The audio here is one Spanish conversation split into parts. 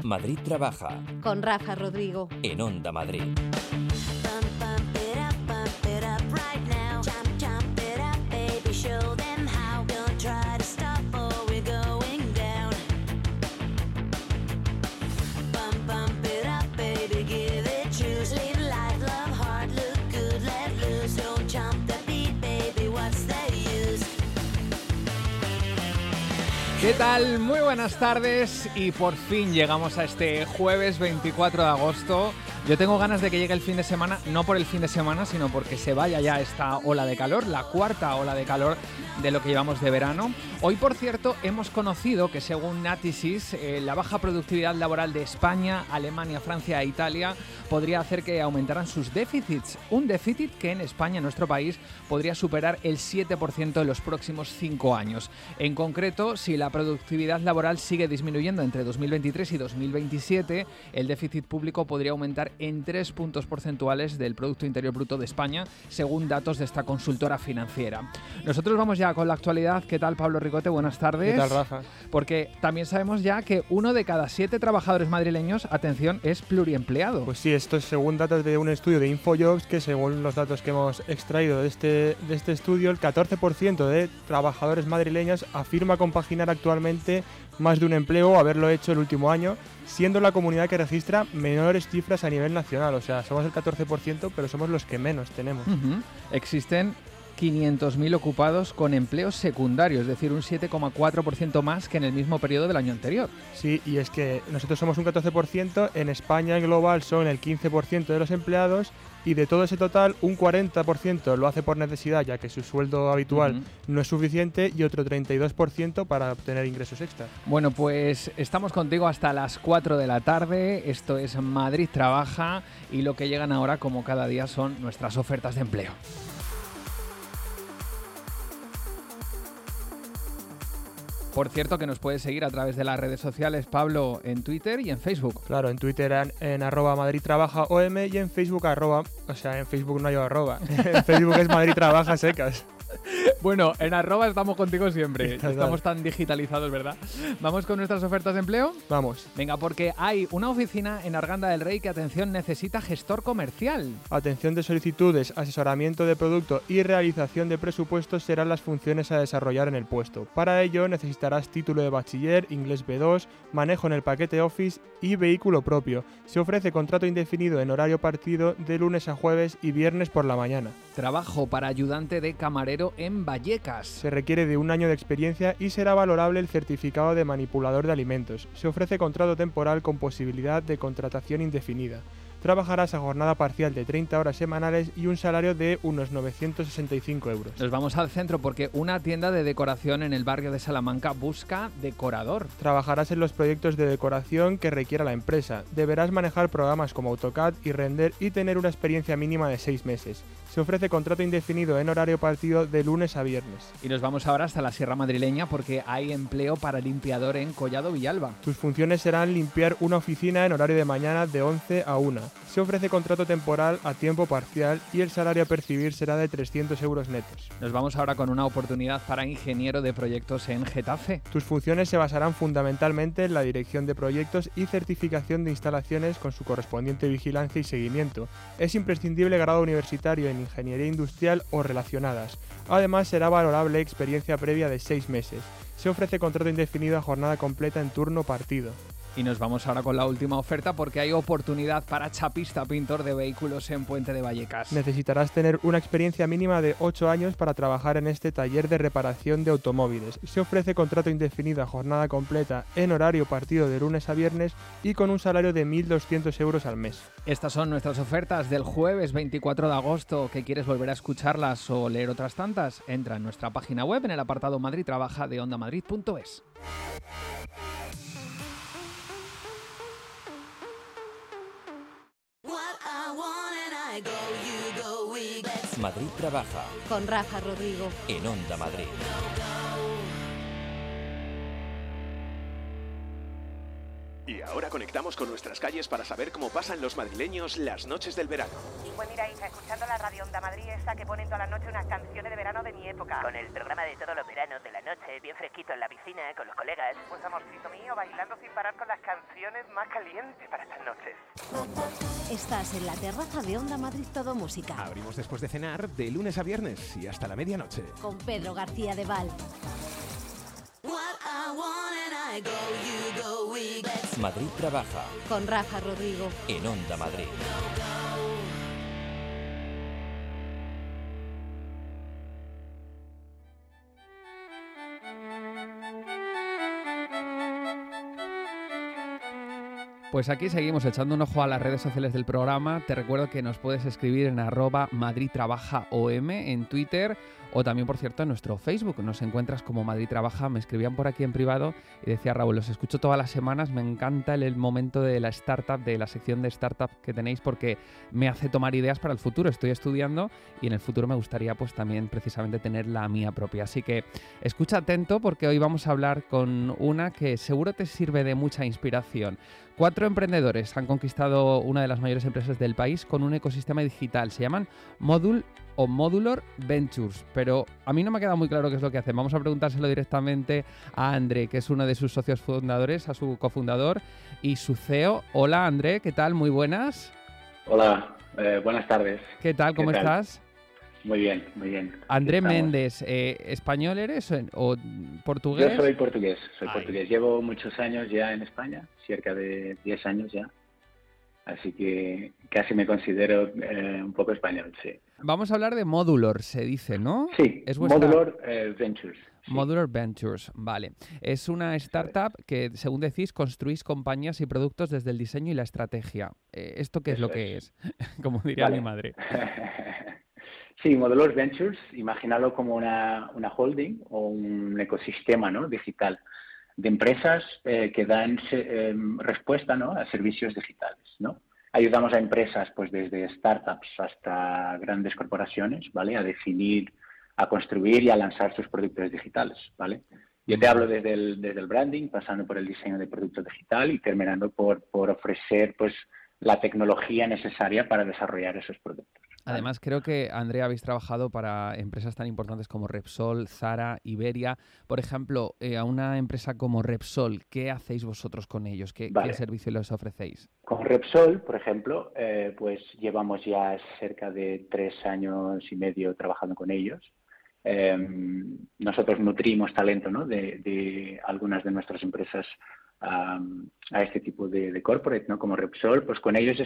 Madrid trabaja. Con Rafa Rodrigo. En Onda Madrid. ¿Qué tal? Muy buenas tardes y por fin llegamos a este jueves 24 de agosto. Yo tengo ganas de que llegue el fin de semana, no por el fin de semana, sino porque se vaya ya esta ola de calor, la cuarta ola de calor de lo que llevamos de verano. Hoy, por cierto, hemos conocido que según Natixis, la baja productividad laboral de España, Alemania, Francia e Italia podría hacer que aumentaran sus déficits. Un déficit que en España, en nuestro país, podría superar el 7% en los próximos 5 años. En concreto, si la productividad laboral sigue disminuyendo entre 2023 y 2027, el déficit público podría aumentar en 3 puntos porcentuales del Producto Interior Bruto de España, según datos de esta consultora financiera. Nosotros vamos ya con la actualidad. ¿Qué tal, Pablo Ricote? Buenas tardes. ¿Qué tal, Rafa? Porque también sabemos ya que 1 de cada 7 trabajadores madrileños, atención, es pluriempleado. Pues sí, esto es según datos de un estudio de Infojobs, que según los datos que hemos extraído de este estudio, el 14% de trabajadores madrileños afirma compaginar actualmente más de un empleo o haberlo hecho el último año, siendo la comunidad que registra menores cifras a nivel nacional. O sea, somos el 14%, pero somos los que menos tenemos. Existen 500.000 ocupados con empleos secundarios, es decir, un 7,4% más que en el mismo periodo del año anterior. Sí, y es que nosotros somos un 14%, en España en global son el 15% de los empleados, y de todo ese total, un 40% lo hace por necesidad, ya que su sueldo habitual no es suficiente, y otro 32% para obtener ingresos extra. Bueno, pues estamos contigo hasta las 4 de la tarde. Esto es Madrid Trabaja, y lo que llegan ahora, como cada día, son nuestras ofertas de empleo. Por cierto, que nos puedes seguir a través de las redes sociales, Pablo, en Twitter y en Facebook. Claro, en Twitter en @MadridTrabajaOM y en Facebook en Facebook no hay arroba. En Facebook es Madrid Trabaja secas. Bueno, en arroba estamos contigo siempre. Estamos tan digitalizados, ¿verdad? ¿Vamos con nuestras ofertas de empleo? Vamos. Venga, porque hay una oficina en Arganda del Rey que, atención, necesita gestor comercial. Atención de solicitudes, asesoramiento de producto y realización de presupuestos serán las funciones a desarrollar en el puesto. Para ello necesitarás título de bachiller, inglés B2, manejo en el paquete Office y vehículo propio. Se ofrece contrato indefinido en horario partido de lunes a jueves y viernes por la mañana. Trabajo para ayudante de camarero en Vallecas. Se requiere de 1 año de experiencia y será valorable el certificado de manipulador de alimentos. Se ofrece contrato temporal con posibilidad de contratación indefinida. Trabajarás a jornada parcial de 30 horas semanales y un salario de unos 965 euros. Nos vamos al centro porque una tienda de decoración en el barrio de Salamanca busca decorador. Trabajarás en los proyectos de decoración que requiera la empresa. Deberás manejar programas como AutoCAD y Render y tener una experiencia mínima de 6 meses. Se ofrece contrato indefinido en horario partido de lunes a viernes. Y nos vamos ahora hasta la Sierra Madrileña porque hay empleo para limpiador en Collado Villalba. Tus funciones serán limpiar una oficina en horario de mañana de 11 a 1. Se ofrece contrato temporal a tiempo parcial y el salario a percibir será de 300 euros netos. Nos vamos ahora con una oportunidad para ingeniero de proyectos en Getafe. Tus funciones se basarán fundamentalmente en la dirección de proyectos y certificación de instalaciones con su correspondiente vigilancia y seguimiento. Es imprescindible grado universitario en ingeniería industrial o relacionadas. Además, será valorable experiencia previa de 6 meses. Se ofrece contrato indefinido a jornada completa en turno partido. Y nos vamos ahora con la última oferta porque hay oportunidad para chapista pintor de vehículos en Puente de Vallecas. Necesitarás tener una experiencia mínima de 8 años para trabajar en este taller de reparación de automóviles. Se ofrece contrato indefinido a jornada completa en horario partido de lunes a viernes y con un salario de 1.200 euros al mes. Estas son nuestras ofertas del jueves 24 de agosto. ¿Que quieres volver a escucharlas o leer otras tantas? Entra en nuestra página web en el apartado Madrid Trabaja de ondamadrid.es. Madrid Trabaja. Con Rafa Rodrigo. En Onda Madrid. Y ahora conectamos con nuestras calles para saber cómo pasan los madrileños las noches del verano. Pues mira, Isa, escuchando la radio Onda Madrid esa que ponen toda la noche unas canciones de verano de mi época. Con el programa de todos los veranos de la noche, bien fresquito en la piscina, con los colegas. Pues amorcito mío, bailando sin parar con las canciones más calientes para estas noches. Estás en la terraza de Onda Madrid Todo Música. Abrimos después de cenar de lunes a viernes y hasta la medianoche. Con Pedro García de Val. Madrid trabaja Con Rafa Rodrigo. en Onda Madrid. Pues aquí seguimos echando un ojo a las redes sociales del programa. Te recuerdo que nos puedes escribir en @MadridTrabajaOM en Twitter o también, por cierto, en nuestro Facebook. Nos encuentras como Madrid Trabaja. Me escribían por aquí en privado y decía Raúl, los escucho todas las semanas. Me encanta el momento de la startup, de la sección de startup que tenéis porque me hace tomar ideas para el futuro. Estoy estudiando y en el futuro me gustaría pues también precisamente tener la mía propia. Así que escucha atento porque hoy vamos a hablar con una que seguro te sirve de mucha inspiración. 4 emprendedores han conquistado una de las mayores empresas del país con un ecosistema digital. Se llaman Modular Ventures, pero a mí no me ha quedado muy claro qué es lo que hacen. Vamos a preguntárselo directamente a André, que es uno de sus socios fundadores, a su cofundador y su CEO. Hola André, ¿qué tal? Muy buenas. Hola, buenas tardes. ¿Qué tal? ¿Cómo estás? Muy bien, muy bien. André Méndez, ¿español eres o portugués? Yo soy portugués, Ay. portugués. Llevo muchos años ya en España, cerca de 10 años ya. Así que casi me considero un poco español, sí. Vamos a hablar de Modular, se dice, ¿no? Sí, Es vuestra... Modular Ventures. Sí. Modular Ventures, vale. Es una startup que, según decís, construís compañías y productos desde el diseño y la estrategia. ¿Esto qué es lo que es? Como diría mi madre. Sí, Modular Ventures, imagínalo como una holding o un ecosistema, ¿no?, digital de empresas que dan respuesta, ¿no?, a servicios digitales, ¿no? Ayudamos a empresas pues desde startups hasta grandes corporaciones, ¿vale?, a definir, a construir y a lanzar sus productos digitales, ¿vale? Yo te hablo desde el branding, pasando por el diseño de producto digital y terminando por ofrecer pues la tecnología necesaria para desarrollar esos productos. Además, creo que, Andrea, habéis trabajado para empresas tan importantes como Repsol, Zara, Iberia. Por ejemplo, a una empresa como Repsol, ¿qué hacéis vosotros con ellos? ¿Qué servicio les ofrecéis? Con Repsol, por ejemplo, pues llevamos ya cerca de 3 años y medio trabajando con ellos. Nosotros nutrimos talento, ¿no?, de algunas de nuestras empresas a este tipo de corporate, ¿no?, como Repsol. Pues con ellos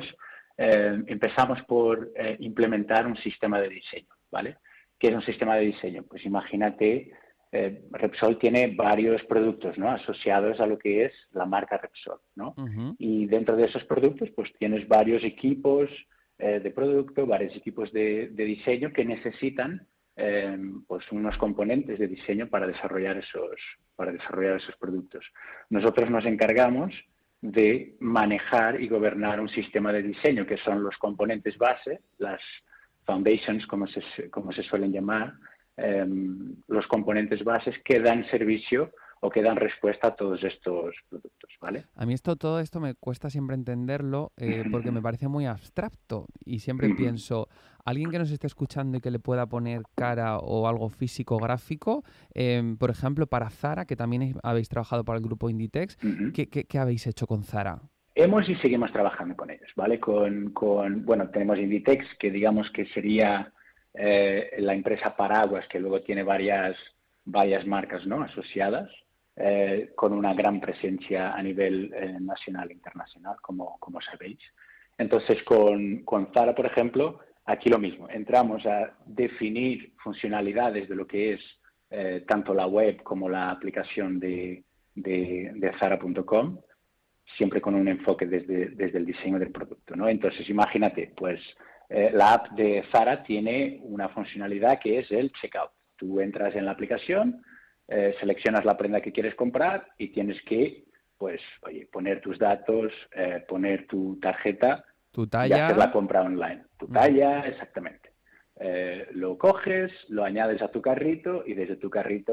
empezamos por implementar un sistema de diseño, ¿vale? ¿Qué es un sistema de diseño? Pues imagínate, Repsol tiene varios productos, ¿no?, asociados a lo que es la marca Repsol, ¿no? Uh-huh. Y dentro de esos productos, pues tienes varios equipos de producto, varios equipos de diseño que necesitan pues unos componentes de diseño para desarrollar esos productos. Nosotros nos encargamos de manejar y gobernar un sistema de diseño, que son los componentes base, las foundations, como se suelen llamar, los componentes bases que dan servicio o que dan respuesta a todos estos productos, ¿vale? A mí todo esto me cuesta siempre entenderlo porque me parece muy abstracto y siempre pienso, alguien que nos esté escuchando y que le pueda poner cara o algo físico gráfico, por ejemplo, para Zara, que también habéis trabajado para el grupo Inditex, ¿qué habéis hecho con Zara? Hemos y seguimos trabajando con ellos, ¿vale? Bueno, tenemos Inditex, que digamos que sería la empresa paraguas, que luego tiene varias marcas, ¿no?, asociadas, con una gran presencia a nivel nacional e internacional, como sabéis. Entonces, con Zara, por ejemplo, aquí lo mismo. Entramos a definir funcionalidades de lo que es tanto la web como la aplicación de Zara.com, siempre con un enfoque desde el diseño del producto, ¿no? Entonces, imagínate, pues la app de Zara tiene una funcionalidad que es el checkout. Tú entras en la aplicación, seleccionas la prenda que quieres comprar y tienes que, pues, poner tus datos, poner tu tarjeta, tu talla, y hacer la compra online. Tu talla, exactamente. Lo coges, lo añades a tu carrito y desde tu carrito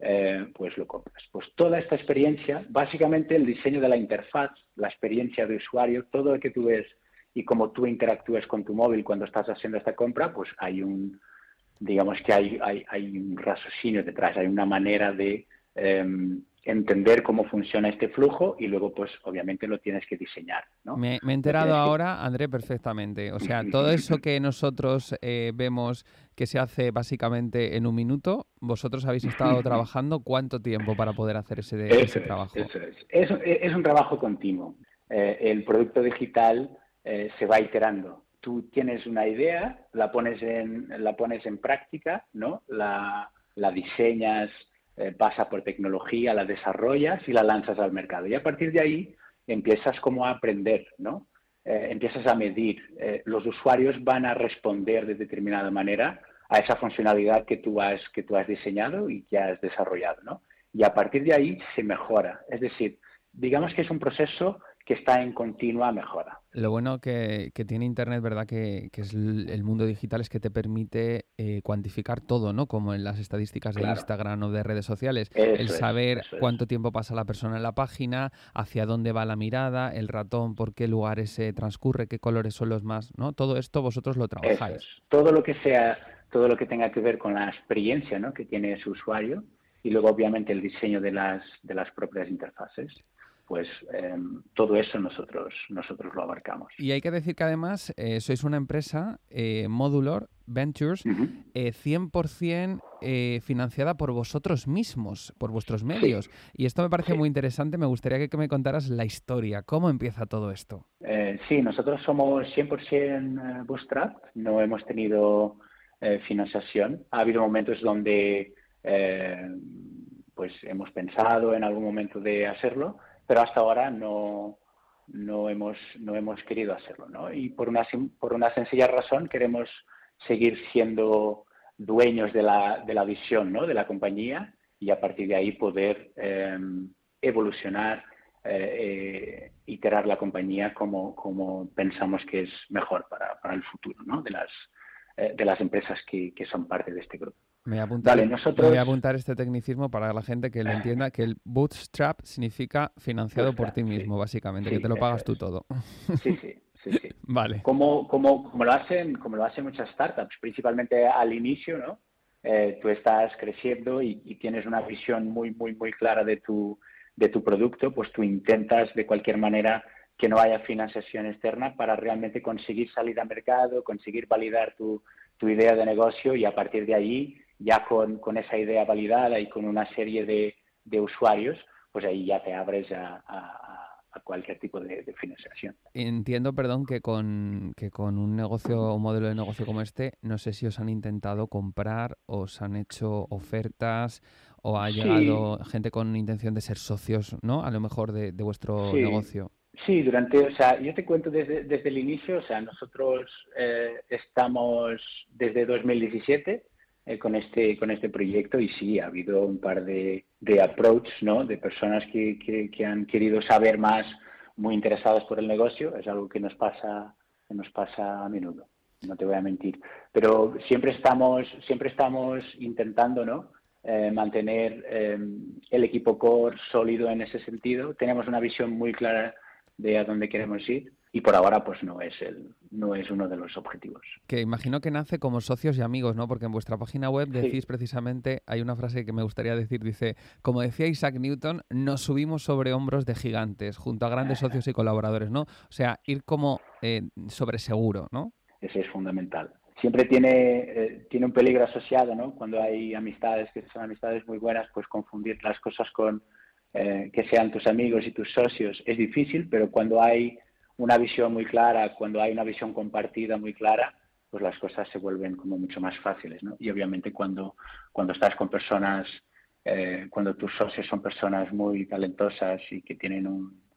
pues lo compras. Pues toda esta experiencia, básicamente el diseño de la interfaz, la experiencia de usuario, todo lo que tú ves y cómo tú interactúas con tu móvil cuando estás haciendo esta compra, pues digamos que hay un raciocinio detrás, hay una manera de entender cómo funciona este flujo y luego, pues, obviamente lo tienes que diseñar, ¿no? Me he enterado ahora, André, perfectamente. O sea, todo eso que nosotros vemos que se hace básicamente en un minuto, vosotros habéis estado trabajando ¿cuánto tiempo para poder hacer ese trabajo? Eso es. Es un trabajo continuo. El producto digital se va iterando. Tú tienes una idea, la pones en práctica, ¿no? La diseñas, pasa por tecnología, la desarrollas y la lanzas al mercado. Y a partir de ahí empiezas como a aprender, ¿no? Empiezas a medir. Los usuarios van a responder de determinada manera a esa funcionalidad que tú has diseñado y que has desarrollado, ¿no? Y a partir de ahí se mejora. Es decir, digamos que es un proceso que está en continua mejora. Lo bueno que tiene Internet, ¿verdad? Que es el mundo digital, es que te permite cuantificar todo, ¿no? Como en las estadísticas de Instagram o de redes sociales. El saber cuánto tiempo pasa la persona en la página, hacia dónde va la mirada, el ratón, por qué lugares se transcurre, qué colores son los más, ¿no? Todo esto vosotros lo trabajáis. Todo lo que tenga que ver con la experiencia, ¿no? Que tiene su usuario y luego obviamente el diseño de las propias interfaces. Pues todo eso nosotros lo abarcamos. Y hay que decir que además sois una empresa, Modular Ventures, 100% financiada por vosotros mismos, por vuestros medios. Sí. Y esto me parece muy interesante. Me gustaría que me contaras la historia. ¿Cómo empieza todo esto? Sí, nosotros somos 100% bootstrap. No hemos tenido financiación. Ha habido momentos donde pues hemos pensado en algún momento de hacerlo, pero hasta ahora no hemos querido hacerlo, ¿no? Y por una sencilla razón queremos seguir siendo dueños de la visión, ¿no? De la compañía y a partir de ahí poder evolucionar, iterar la compañía como pensamos que es mejor para el futuro, ¿no? De las empresas que son parte de este grupo. Me voy a apuntar este tecnicismo para la gente que lo entienda, que el bootstrap significa financiado por ti mismo, básicamente, que te lo pagas tú todo. Sí. Vale. Como lo hacen muchas startups, principalmente al inicio, ¿no? Tú estás creciendo y tienes una visión muy clara de tu producto, pues tú intentas de cualquier manera que no haya financiación externa para realmente conseguir salir al mercado, conseguir validar tu idea de negocio y a partir de ahí, ya con esa idea validada y con una serie de usuarios, pues ahí ya te abres a cualquier tipo de financiación. Entiendo, perdón, que con un negocio, un modelo de negocio como este, no sé si os han intentado comprar, os han hecho ofertas o ha llegado gente con intención de ser socios, ¿no? A lo mejor de vuestro negocio. Sí, yo te cuento desde el inicio, nosotros estamos desde 2017 con este proyecto y sí, ha habido un par de approach, ¿no? De personas que han querido saber más, muy interesadas por el negocio. Es algo que nos pasa a menudo, no te voy a mentir. Pero siempre estamos intentando, ¿no? Mantener el equipo core sólido en ese sentido. Tenemos una visión muy clara de a dónde queremos ir y por ahora pues no es uno de los objetivos. Que imagino que nace como socios y amigos, ¿no? Porque en vuestra página web decís precisamente, hay una frase que me gustaría decir, dice, como decía Isaac Newton, nos subimos sobre hombros de gigantes junto a grandes socios y colaboradores, ¿no? O sea, ir como sobre seguro, ¿no? Ese es fundamental. Siempre tiene un peligro asociado, ¿no? Cuando hay amistades que son amistades muy buenas, pues confundir las cosas con que sean tus amigos y tus socios es difícil, pero cuando hay una visión muy clara, cuando hay una visión compartida muy clara, pues las cosas se vuelven como mucho más fáciles, ¿no? Y obviamente cuando estás con personas, cuando tus socios son personas muy talentosas y que tienen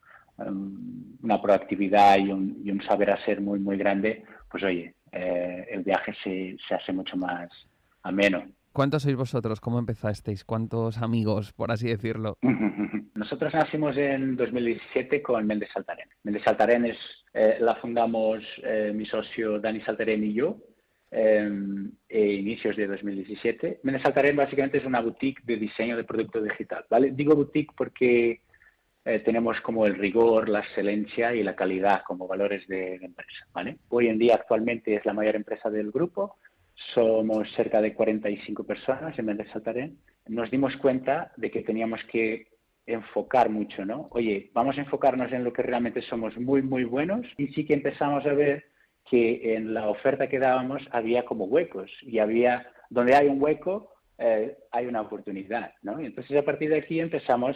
una proactividad y un saber hacer muy grande, pues oye, el viaje se hace mucho más ameno. ¿Cuántos sois vosotros? ¿Cómo empezasteis? ¿Cuántos amigos, por así decirlo? Nosotros nacimos en 2017 con Méndez Saltarén. Méndez Saltarén la fundamos mi socio Dani Saltarén y yo. inicios de 2017. Me Saltarén básicamente es una boutique de diseño de producto digital, ¿vale? Digo boutique porque tenemos como el rigor, la excelencia y la calidad como valores de empresa, ¿vale? Hoy en día actualmente es la mayor empresa del grupo, somos cerca de 45 personas en Saltarén. Nos dimos cuenta de que teníamos que enfocar mucho, ¿no? Oye, vamos a enfocarnos en lo que realmente somos muy, muy buenos, y sí que empezamos a ver que en la oferta que dábamos había como huecos, y había, donde hay un hueco, hay una oportunidad, ¿no? Y entonces a partir de aquí empezamos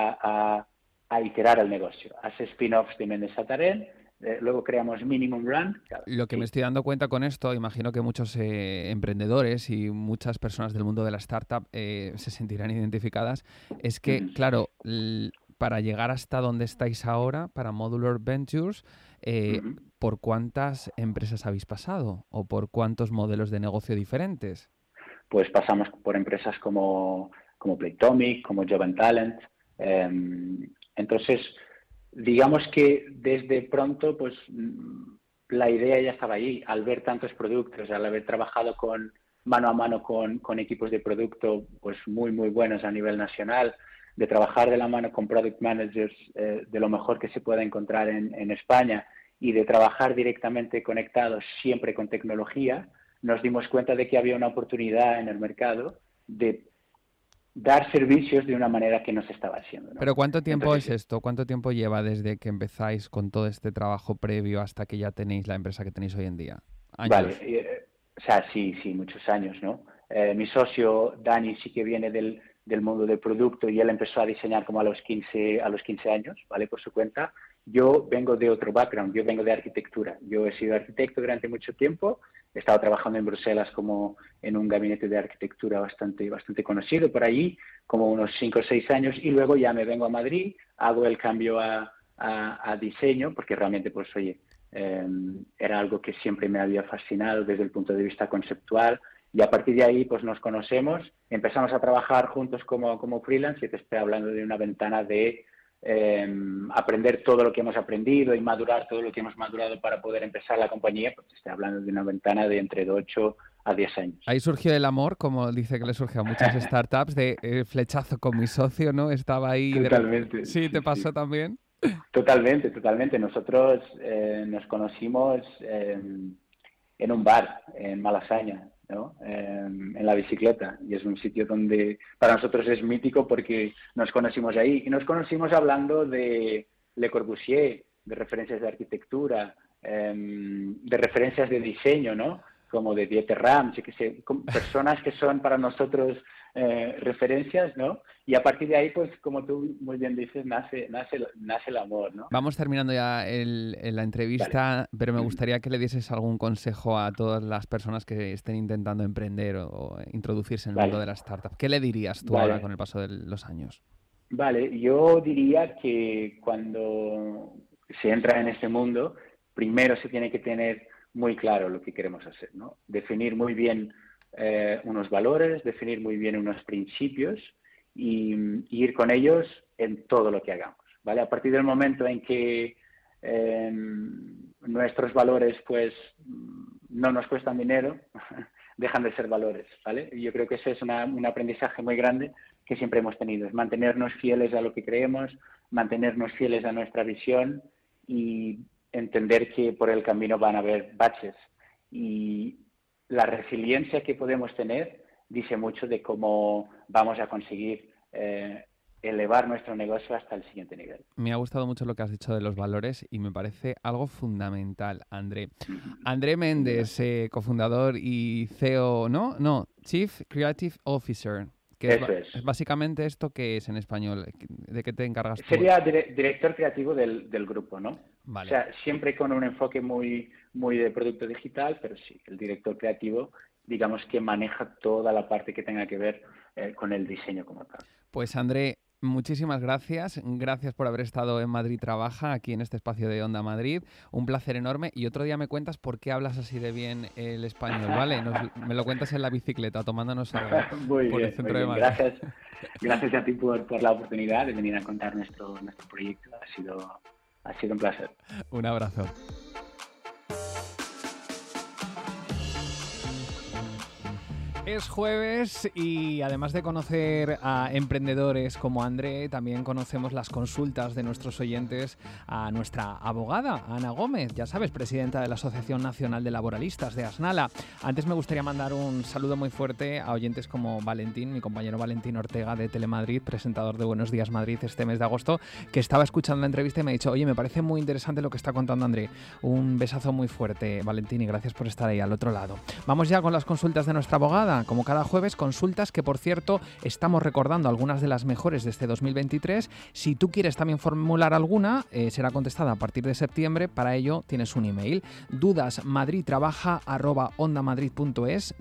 a iterar el negocio, hacer spin-offs de Méndez Saltarén, luego creamos Minimum Run. Lo que me estoy dando cuenta con esto, imagino que muchos emprendedores y muchas personas del mundo de la startup se sentirán identificadas, es que, claro, para llegar hasta donde estáis ahora, para Modular Ventures, ¿por cuántas empresas habéis pasado o por cuántos modelos de negocio diferentes? Pues pasamos por empresas como Playtomic, como Job & Talent. Entonces, digamos que desde pronto, pues la idea ya estaba ahí. Al ver tantos productos, al haber trabajado mano a mano con equipos de producto pues muy, muy buenos a nivel nacional, de trabajar de la mano con product managers de lo mejor que se pueda encontrar en España, y de trabajar directamente conectados siempre con tecnología, nos dimos cuenta de que había una oportunidad en el mercado de dar servicios de una manera que no se estaba haciendo, ¿no? Pero ¿cuánto tiempo es esto? ¿Cuánto tiempo lleva desde que empezáis con todo este trabajo previo hasta que ya tenéis la empresa que tenéis hoy en día? ¿Años? Vale, o sea, sí, muchos años, ¿no? Mi socio Dani sí que viene del mundo del producto, y él empezó a diseñar como a los 15 años, ¿vale? Por su cuenta. Yo vengo de otro background, yo vengo de arquitectura. Yo he sido arquitecto durante mucho tiempo, he estado trabajando en Bruselas como en un gabinete de arquitectura bastante conocido por allí, como unos 5 o 6 años, y luego ya me vengo a Madrid, hago el cambio a diseño, porque realmente, pues oye, era algo que siempre me había fascinado desde el punto de vista conceptual, y a partir de ahí pues nos conocemos, empezamos a trabajar juntos como freelance, y te estoy hablando de una ventana de aprender todo lo que hemos aprendido y madurar todo lo que hemos madurado para poder empezar la compañía, pues estoy hablando de una ventana de entre 8 a 10 años. Ahí surgió el amor, como dice que le surge a muchas startups, de flechazo con mi socio, ¿no? Estaba ahí. Totalmente. ¿Sí, te pasó también? Totalmente. Nosotros nos conocimos en un bar en Malasaña, ¿no? En la bicicleta, y es un sitio donde para nosotros es mítico porque nos conocimos ahí, y nos conocimos hablando de Le Corbusier, de referencias de arquitectura, de referencias de diseño, ¿no? Como de Dieter Rams, personas que son para nosotros referencias, ¿no? Y a partir de ahí, pues como tú muy bien dices, nace el amor, ¿no? Vamos terminando ya la entrevista, vale, pero me gustaría que le dieses algún consejo a todas las personas que estén intentando emprender o introducirse en el mundo de la startup. ¿Qué le dirías tú ahora con el paso de los años? Vale, yo diría que cuando se entra en este mundo, primero se tiene que tener muy claro lo que queremos hacer, ¿no? Definir muy bien unos valores, definir muy bien unos principios y ir con ellos en todo lo que hagamos, ¿vale? A partir del momento en que nuestros valores pues no nos cuestan dinero, dejan de ser valores, ¿vale? Y yo creo que ese es un aprendizaje muy grande que siempre hemos tenido, es mantenernos fieles a lo que creemos, mantenernos fieles a nuestra visión y entender que por el camino van a haber baches, y la resiliencia que podemos tener dice mucho de cómo vamos a conseguir elevar nuestro negocio hasta el siguiente nivel. Me ha gustado mucho lo que has dicho de los valores y me parece algo fundamental, André. André Méndez, cofundador y CEO, ¿no? Chief Creative Officer. Que es básicamente esto que es en español. ¿De qué te encargas tú? Sería director creativo del grupo, ¿no? Vale. O sea, siempre con un enfoque muy de producto digital, pero sí, el director creativo, digamos que maneja toda la parte que tenga que ver con el diseño como tal. Pues André, muchísimas gracias. Gracias por haber estado en Madrid Trabaja, aquí en este espacio de Onda Madrid. Un placer enorme. Y otro día me cuentas por qué hablas así de bien el español, ¿vale? Me lo cuentas en la bicicleta, tomándonos algo por el centro de Madrid. Gracias a ti por la oportunidad de venir a contar nuestro proyecto. Ha sido un placer. Un abrazo. Es jueves y además de conocer a emprendedores como André, también conocemos las consultas de nuestros oyentes a nuestra abogada, Ana Gómez, ya sabes, presidenta de la Asociación Nacional de Laboralistas de Asnala. Antes me gustaría mandar un saludo muy fuerte a oyentes como Valentín, mi compañero Valentín Ortega de Telemadrid, presentador de Buenos Días Madrid este mes de agosto, que estaba escuchando la entrevista y me ha dicho, oye, me parece muy interesante lo que está contando André. Un besazo muy fuerte, Valentín, y gracias por estar ahí al otro lado. Vamos ya con las consultas de nuestra abogada. Como cada jueves, consultas que, por cierto, estamos recordando algunas de las mejores de este 2023. Si tú quieres también formular alguna, será contestada a partir de septiembre. Para ello tienes un email, dudasmadridtrabaja@ondamadrid.es,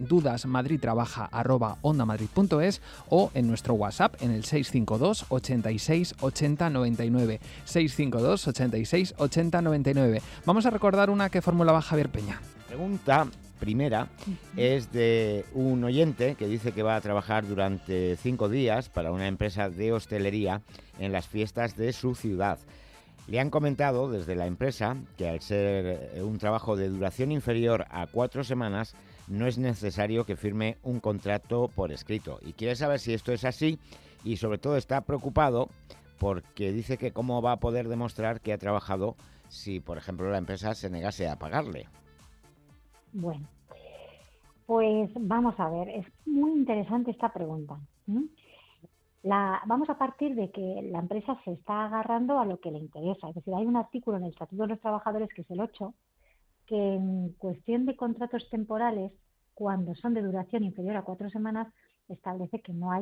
dudasmadridtrabaja@ondamadrid.es, o en nuestro WhatsApp en el 652 86 80 99, 652 86 80 99. Vamos a recordar una que formulaba Javier Peña. Pregunta primera es de un oyente que dice que va a trabajar durante 5 días para una empresa de hostelería en las fiestas de su ciudad. Le han comentado desde la empresa que al ser un trabajo de duración inferior a 4 semanas no es necesario que firme un contrato por escrito, y quiere saber si esto es así, y sobre todo está preocupado porque dice que cómo va a poder demostrar que ha trabajado si, por ejemplo, la empresa se negase a pagarle. Bueno, pues vamos a ver, es muy interesante esta pregunta. Vamos a partir de que la empresa se está agarrando a lo que le interesa. Es decir, hay un artículo en el Estatuto de los Trabajadores, que es el 8, que en cuestión de contratos temporales, cuando son de duración inferior a 4 semanas, establece que no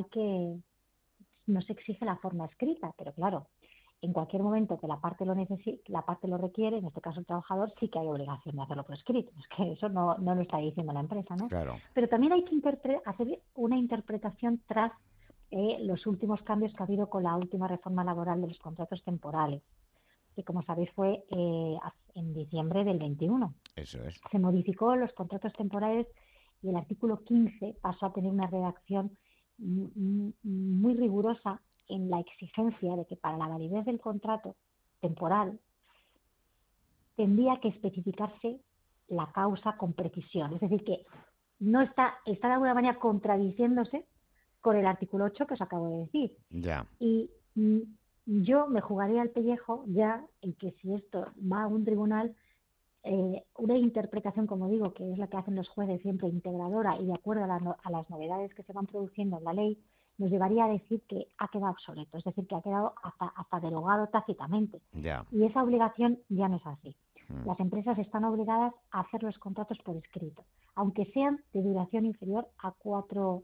se exige la forma escrita, pero claro, en cualquier momento que la parte lo requiere, en este caso el trabajador, sí que hay obligación de hacerlo por escrito. Es que eso no lo está diciendo la empresa, ¿no? Claro. Pero también hay que hacer una interpretación tras los últimos cambios que ha habido con la última reforma laboral de los contratos temporales, que como sabéis fue en diciembre del 21. Eso es. Se modificó los contratos temporales y el artículo 15 pasó a tener una redacción muy rigurosa en la exigencia de que para la validez del contrato temporal tendría que especificarse la causa con precisión. Es decir, que no está de alguna manera contradiciéndose con el artículo 8 que os acabo de decir. Ya. Y yo me jugaría al pellejo ya en que si esto va a un tribunal, una interpretación, como digo, que es la que hacen los jueces siempre integradora y de acuerdo a las novedades que se van produciendo en la ley, nos llevaría a decir que ha quedado obsoleto, es decir, que ha quedado hasta derogado tácitamente. Ya. Y esa obligación ya no es así. Las empresas están obligadas a hacer los contratos por escrito, aunque sean de duración inferior a 4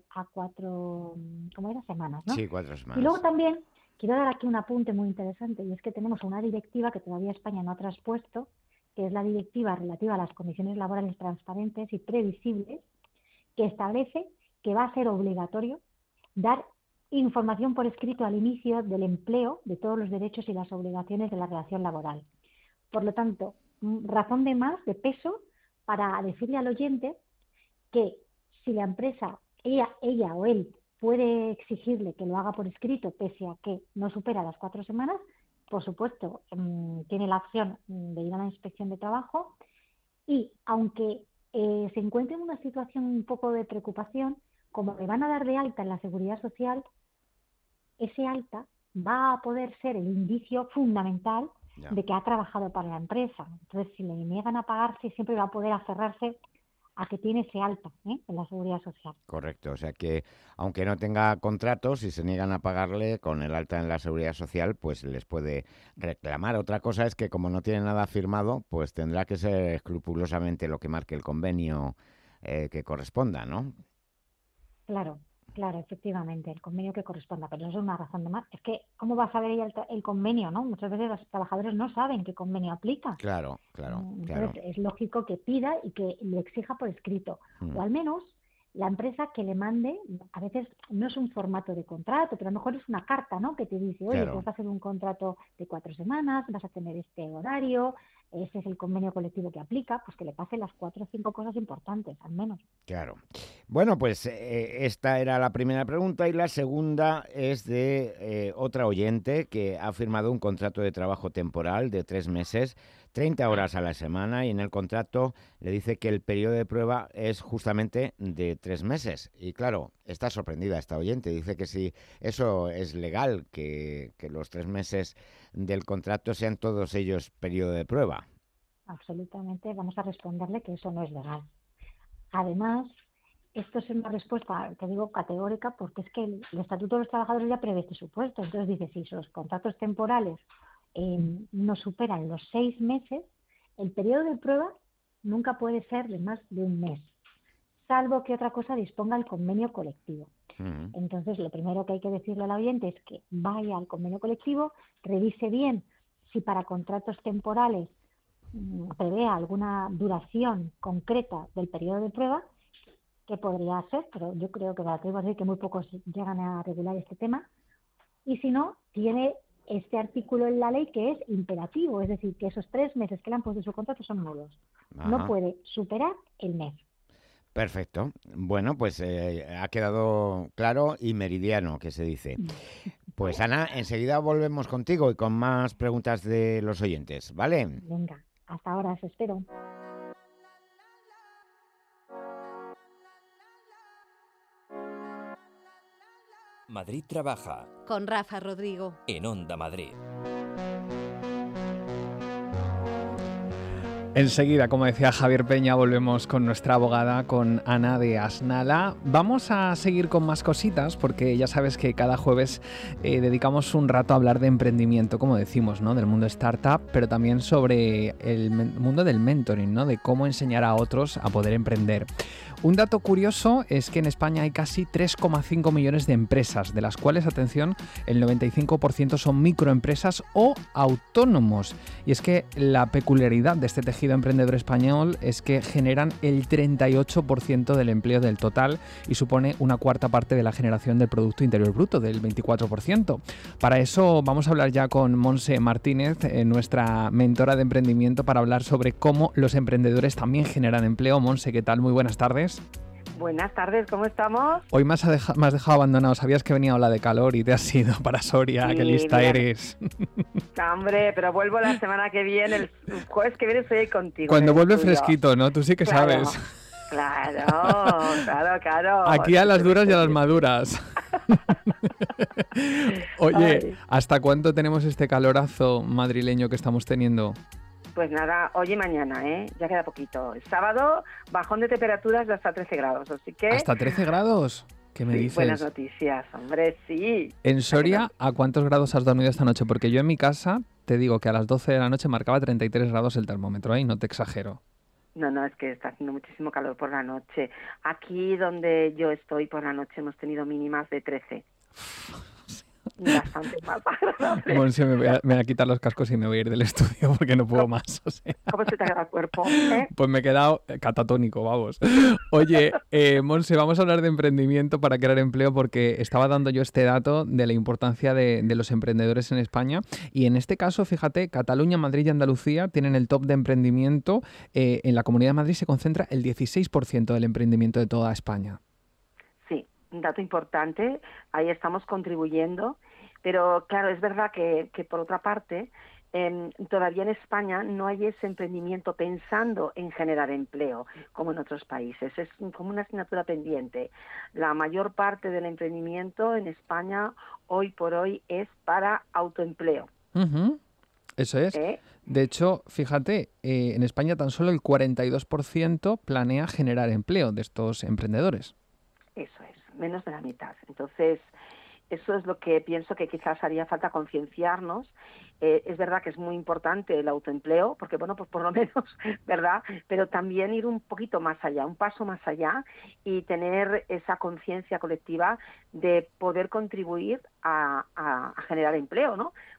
semanas, ¿no? Sí, 4 semanas. Y luego también quiero dar aquí un apunte muy interesante, y es que tenemos una directiva que todavía España no ha traspuesto, que es la directiva relativa a las condiciones laborales transparentes y previsibles, que establece que va a ser obligatorio dar información por escrito al inicio del empleo de todos los derechos y las obligaciones de la relación laboral. Por lo tanto, razón de más, de peso, para decirle al oyente que si la empresa, ella o él, puede exigirle que lo haga por escrito, pese a que no supera las 4 semanas, por supuesto, tiene la opción de ir a la inspección de trabajo, y aunque se encuentre en una situación un poco de preocupación, como le van a dar de alta en la Seguridad Social, ese alta va a poder ser el indicio fundamental de que ha trabajado para la empresa. Entonces, si le niegan a pagarse, siempre va a poder aferrarse a que tiene ese alta en la Seguridad Social. Correcto, o sea que aunque no tenga contrato, si se niegan a pagarle con el alta en la Seguridad Social, pues les puede reclamar. Otra cosa es que como no tiene nada firmado, pues tendrá que ser escrupulosamente lo que marque el convenio que corresponda, ¿no? Claro, efectivamente, el convenio que corresponda, pero eso es una razón de más. Es que, ¿cómo va a saber ella el convenio, no? Muchas veces los trabajadores no saben qué convenio aplica. Claro. Entonces, es lógico que pida y que lo exija por escrito. O al menos la empresa que le mande, a veces no es un formato de contrato, pero a lo mejor es una carta, ¿no? Que te dice, oye, pues vas a hacer un contrato de 4 semanas, vas a tener este horario, ese es el convenio colectivo que aplica, pues que le pase las 4 o 5 cosas importantes, al menos. Claro. Bueno, pues esta era la primera pregunta y la segunda es de otra oyente que ha firmado un contrato de trabajo temporal de 3 meses, 30 horas a la semana, y en el contrato le dice que el periodo de prueba es justamente de 3 meses. Y claro, está sorprendida esta oyente, dice que si eso es legal, que los 3 meses del contrato sean todos ellos periodo de prueba. Absolutamente, vamos a responderle que eso no es legal. Además, esto es una respuesta, te digo, categórica, porque es que el Estatuto de los Trabajadores ya prevé este supuesto. Entonces dice, si los contratos temporales no superan los 6 meses, el periodo de prueba nunca puede ser de más de un mes, salvo que otra cosa disponga el convenio colectivo. Entonces, lo primero que hay que decirle al oyente es que vaya al convenio colectivo, revise bien si para contratos temporales prevé alguna duración concreta del periodo de prueba, que podría ser, pero yo creo que me atrevo a decir que muy pocos llegan a regular este tema, y si no, tiene este artículo en la ley que es imperativo, es decir, que esos 3 meses que le han puesto en su contrato son nulos. Ajá. No puede superar el mes. Perfecto. Bueno, pues ha quedado claro y meridiano, que se dice. Pues Ana, enseguida volvemos contigo y con más preguntas de los oyentes, ¿vale? Venga, hasta ahora, os espero. Madrid trabaja. Con Rafa Rodrigo. En Onda Madrid. Enseguida, como decía Javier Peña, volvemos con nuestra abogada, con Ana de Asnala. Vamos a seguir con más cositas porque ya sabes que cada jueves dedicamos un rato a hablar de emprendimiento, como decimos, ¿no? Del mundo startup, pero también sobre el mundo del mentoring, ¿no? De cómo enseñar a otros a poder emprender. Un dato curioso es que en España hay casi 3,5 millones de empresas, de las cuales, atención, el 95% son microempresas o autónomos. Y es que la peculiaridad de este tejido emprendedor español es que generan el 38% del empleo del total y supone una cuarta parte de la generación del Producto Interior Bruto, del 24%. Para eso vamos a hablar ya con Montse Martínez, nuestra mentora de emprendimiento, para hablar sobre cómo los emprendedores también generan empleo. Montse, ¿qué tal? Muy buenas tardes. Buenas tardes, ¿cómo estamos? Hoy me has dejado abandonado. Sabías que venía ola de calor y te has ido para Soria. Sí, qué lista bien. Eres. Hombre, pero vuelvo la semana que viene, el jueves que viene estoy ahí contigo. Cuando vuelve fresquito, ¿no? Tú sí que sabes. Claro. Aquí a las duras y a las maduras. Oye, ay, ¿hasta cuánto tenemos este calorazo madrileño que estamos teniendo? Pues nada, hoy y mañana, ya queda poquito. El sábado, bajón de temperaturas de hasta 13 grados, así que... ¿Hasta 13 grados? ¿Qué me dices? Buenas noticias, hombre, sí. ¿En Soria a cuántos grados has dormido esta noche? Porque yo en mi casa, te digo que a las 12 de la noche marcaba 33 grados el termómetro, y no te exagero. No, es que está haciendo muchísimo calor por la noche. Aquí donde yo estoy por la noche hemos tenido mínimas de 13. Bastante más agradable. Monse, me voy a quitar los cascos y me voy a ir del estudio porque no puedo más. O sea. ¿Cómo se te ha quedado el cuerpo? Pues me he quedado catatónico, vamos. Oye, Monse, vamos a hablar de emprendimiento para crear empleo porque estaba dando yo este dato de la importancia de los emprendedores en España y en este caso, fíjate, Cataluña, Madrid y Andalucía tienen el top de emprendimiento. En la Comunidad de Madrid se concentra el 16% del emprendimiento de toda España. Un dato importante, ahí estamos contribuyendo, pero claro, es verdad que por otra parte, todavía en España no hay ese emprendimiento pensando en generar empleo, como en otros países, es como una asignatura pendiente. La mayor parte del emprendimiento en España, hoy por hoy, es para autoempleo. Uh-huh. Eso es. De hecho, fíjate, en España tan solo el 42% planea generar empleo de estos emprendedores. Eso es. Menos de la mitad. Entonces, eso es lo que pienso que quizás haría falta concienciarnos. Es verdad que es muy importante el autoempleo, porque bueno, pues por lo menos, ¿verdad? Pero también ir un poquito más allá, un paso más allá y tener esa conciencia colectiva de poder contribuir a generar empleo, ¿no?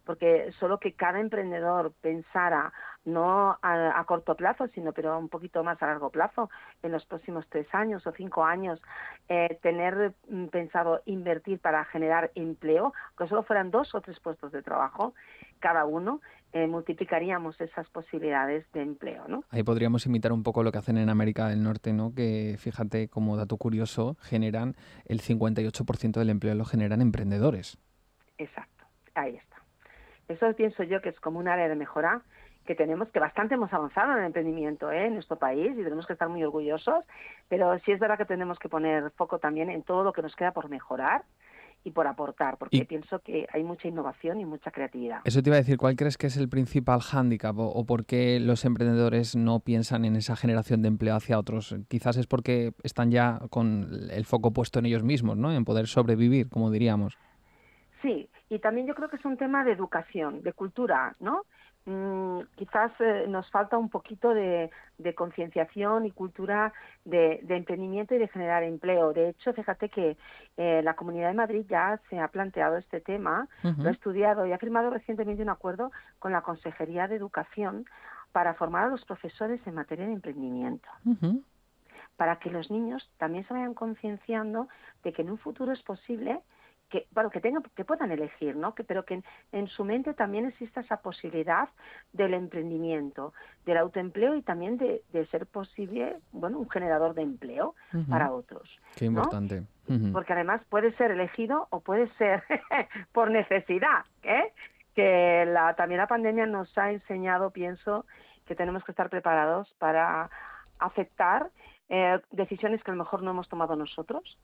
porque solo que cada emprendedor pensara no a corto plazo, sino pero un poquito más a largo plazo, en los próximos 3 años o 5 años, tener pensado invertir para generar empleo, que solo fueran 2 o 3 puestos de trabajo cada uno, multiplicaríamos esas posibilidades de empleo, ¿no? Ahí podríamos imitar un poco lo que hacen en América del Norte, ¿no? Que, fíjate, como dato curioso, generan el 58% del empleo lo generan emprendedores. Exacto, ahí está. Eso pienso yo que es como un área de mejora que tenemos, que bastante hemos avanzado en el emprendimiento en nuestro país y tenemos que estar muy orgullosos, pero sí es verdad que tenemos que poner foco también en todo lo que nos queda por mejorar y por aportar, porque pienso que hay mucha innovación y mucha creatividad. Eso te iba a decir, ¿cuál crees que es el principal hándicap o por qué los emprendedores no piensan en esa generación de empleo hacia otros? Quizás es porque están ya con el foco puesto en ellos mismos, ¿no? En poder sobrevivir, como diríamos. Sí, y también yo creo que es un tema de educación, de cultura, ¿no? Quizás nos falta un poquito de concienciación y cultura de emprendimiento y de generar empleo. De hecho, fíjate que la Comunidad de Madrid ya se ha planteado este tema, lo ha estudiado y ha firmado recientemente un acuerdo con la Consejería de Educación para formar a los profesores en materia de emprendimiento. Para que los niños también se vayan concienciando de que en un futuro es posible que, bueno, que puedan elegir, ¿no? Pero que en su mente también exista esa posibilidad del emprendimiento, del autoempleo y también de ser posible, bueno, un generador de empleo para otros. Qué importante. ¿No? Porque además puede ser elegido o puede ser por necesidad, que también la pandemia nos ha enseñado, pienso, que tenemos que estar preparados para aceptar decisiones que a lo mejor no hemos tomado nosotros,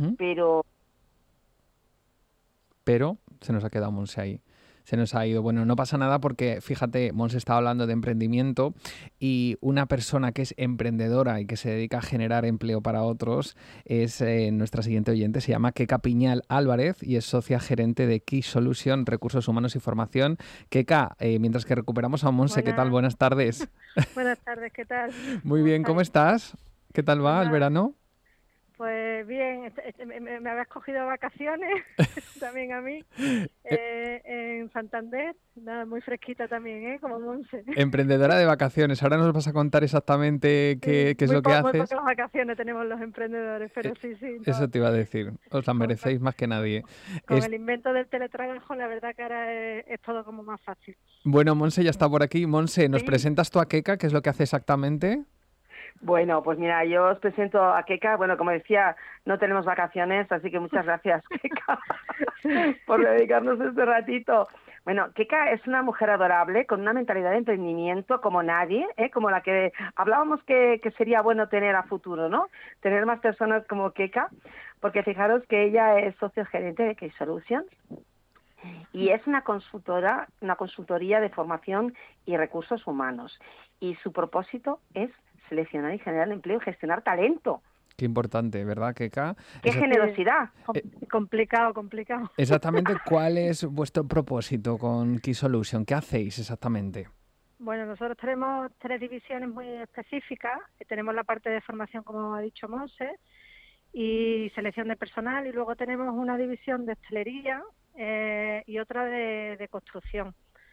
pero se nos ha quedado Monse ahí. Se nos ha ido. Bueno, no pasa nada porque, fíjate, Monse estaba hablando de emprendimiento y una persona que es emprendedora y que se dedica a generar empleo para otros es nuestra siguiente oyente. Se llama Keka Piñal Álvarez y es socia gerente de Key Solution, Recursos Humanos y Formación. Keka, mientras que recuperamos a Monse, ¿qué tal? Buenas tardes. Buenas tardes, ¿qué tal? Muy bien, ¿cómo estás? ¿Qué tal va el verano? Pues bien, me habías cogido vacaciones, también a mí, en Santander, nada, muy fresquita también, como Monse. Emprendedora de vacaciones, ahora nos vas a contar exactamente qué es lo que haces. Muy pocas vacaciones tenemos los emprendedores, pero sí. No. Eso te iba a decir, os la merecéis más que nadie. Con el invento del teletrabajo, la verdad que ahora es todo como más fácil. Bueno, Monse ya está por aquí. Monse, ¿nos presentas tú a Keka? ¿Qué es lo que hace exactamente? Bueno, pues mira, yo os presento a Keka. Bueno, como decía, no tenemos vacaciones, así que muchas gracias, Keka, por dedicarnos este ratito. Bueno, Keka es una mujer adorable, con una mentalidad de emprendimiento como nadie, como la que hablábamos que sería bueno tener a futuro, ¿no? Tener más personas como Keka, porque fijaros que ella es socio gerente de Key Solutions y es una consultoría de formación y recursos humanos. Y su propósito es seleccionar y generar empleo y gestionar talento. Qué importante, ¿verdad, Keka? ¡Qué generosidad! Complicado. Exactamente, ¿cuál es vuestro propósito con Key Solution? ¿Qué hacéis exactamente? Bueno, nosotros tenemos 3 divisiones muy específicas. Tenemos la parte de formación, como ha dicho Monse, y selección de personal, y luego tenemos una división de hostelería y otra de construcción.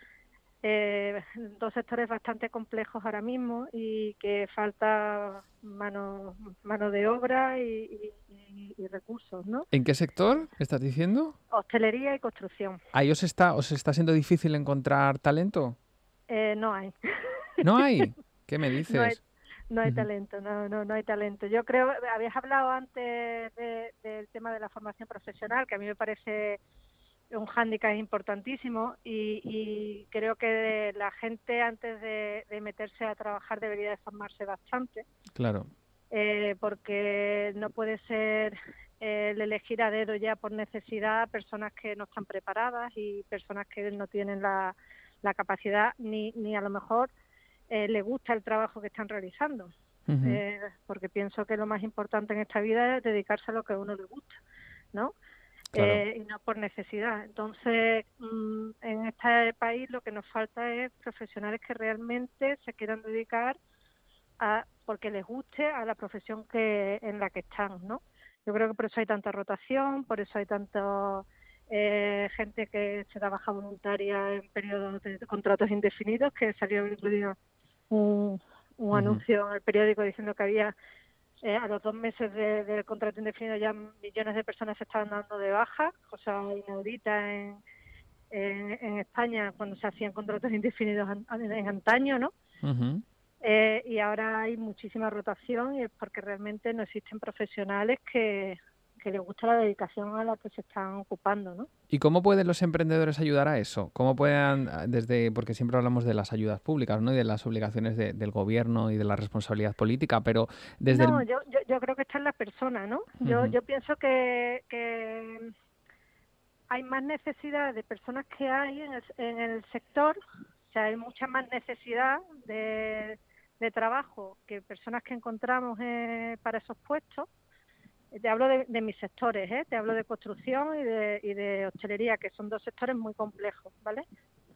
2 sectores bastante complejos ahora mismo y que falta mano de obra y recursos, ¿no? ¿En qué sector estás diciendo? Hostelería y construcción. ¿Ahí os está siendo difícil encontrar talento? No hay. ¿No hay? ¿Qué me dices? No hay talento, no hay talento. Yo creo, habías hablado antes del tema de la formación profesional, que a mí me parece un hándicap importantísimo y creo que la gente antes de meterse a trabajar debería de formarse bastante. Claro. Porque no puede ser el elegir a dedo ya por necesidad personas que no están preparadas y personas que no tienen la capacidad ni a lo mejor le gusta el trabajo que están realizando. Porque pienso que lo más importante en esta vida es dedicarse a lo que a uno le gusta, ¿no? Claro. Y no por necesidad. Entonces, en este país lo que nos falta es profesionales que realmente se quieran dedicar porque les guste a la profesión en la que están, ¿no? Yo creo que por eso hay tanta rotación, por eso hay tanto gente que se trabaja voluntaria en periodos de contratos indefinidos, que salió incluido un anuncio en el periódico diciendo que había a los 2 meses del contrato indefinido ya millones de personas se estaban dando de baja, cosa inaudita en España cuando se hacían contratos indefinidos en antaño, ¿no? Y ahora hay muchísima rotación y es porque realmente no existen profesionales que les gusta la dedicación a la que se están ocupando, ¿no? ¿Y cómo pueden los emprendedores ayudar a eso? ¿Cómo pueden, porque siempre hablamos de las ayudas públicas, ¿no? Y de las obligaciones del gobierno y de la responsabilidad política, pero desde yo creo que está en la persona, ¿no? Yo pienso que hay más necesidad de personas que hay en el sector, o sea, hay mucha más necesidad de trabajo que personas que encontramos para esos puestos. Te hablo de mis sectores, te hablo de construcción y de hostelería, que son 2 sectores muy complejos, ¿vale?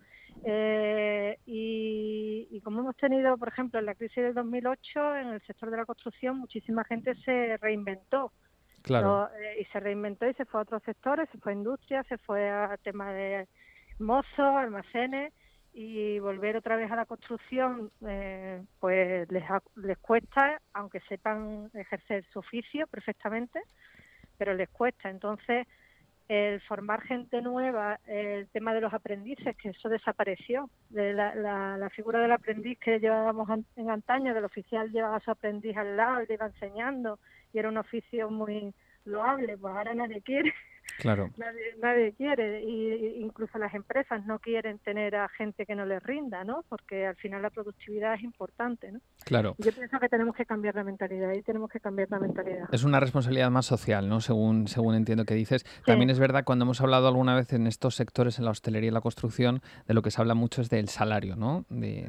Y como hemos tenido, por ejemplo, en la crisis del 2008, en el sector de la construcción, muchísima gente se reinventó. Claro. Y se reinventó y se fue a otros sectores, se fue a industria, se fue a temas de mozos, almacenes, y volver otra vez a la construcción pues les cuesta, aunque sepan ejercer su oficio perfectamente, pero les cuesta. Entonces, el formar gente nueva, el tema de los aprendices, que eso desapareció, de la figura del aprendiz que llevábamos en antaño, del oficial llevaba a su aprendiz al lado, le iba enseñando, y era un oficio muy loable, pues ahora nadie quiere. Claro. Nadie quiere, y incluso las empresas no quieren tener a gente que no les rinda, ¿no? Porque al final la productividad es importante, ¿no? Claro. Yo pienso que tenemos que cambiar la mentalidad Es una responsabilidad más social, ¿no? Según entiendo que dices. Sí. También es verdad, cuando hemos hablado alguna vez en estos sectores, en la hostelería y la construcción, de lo que se habla mucho es del salario, ¿no?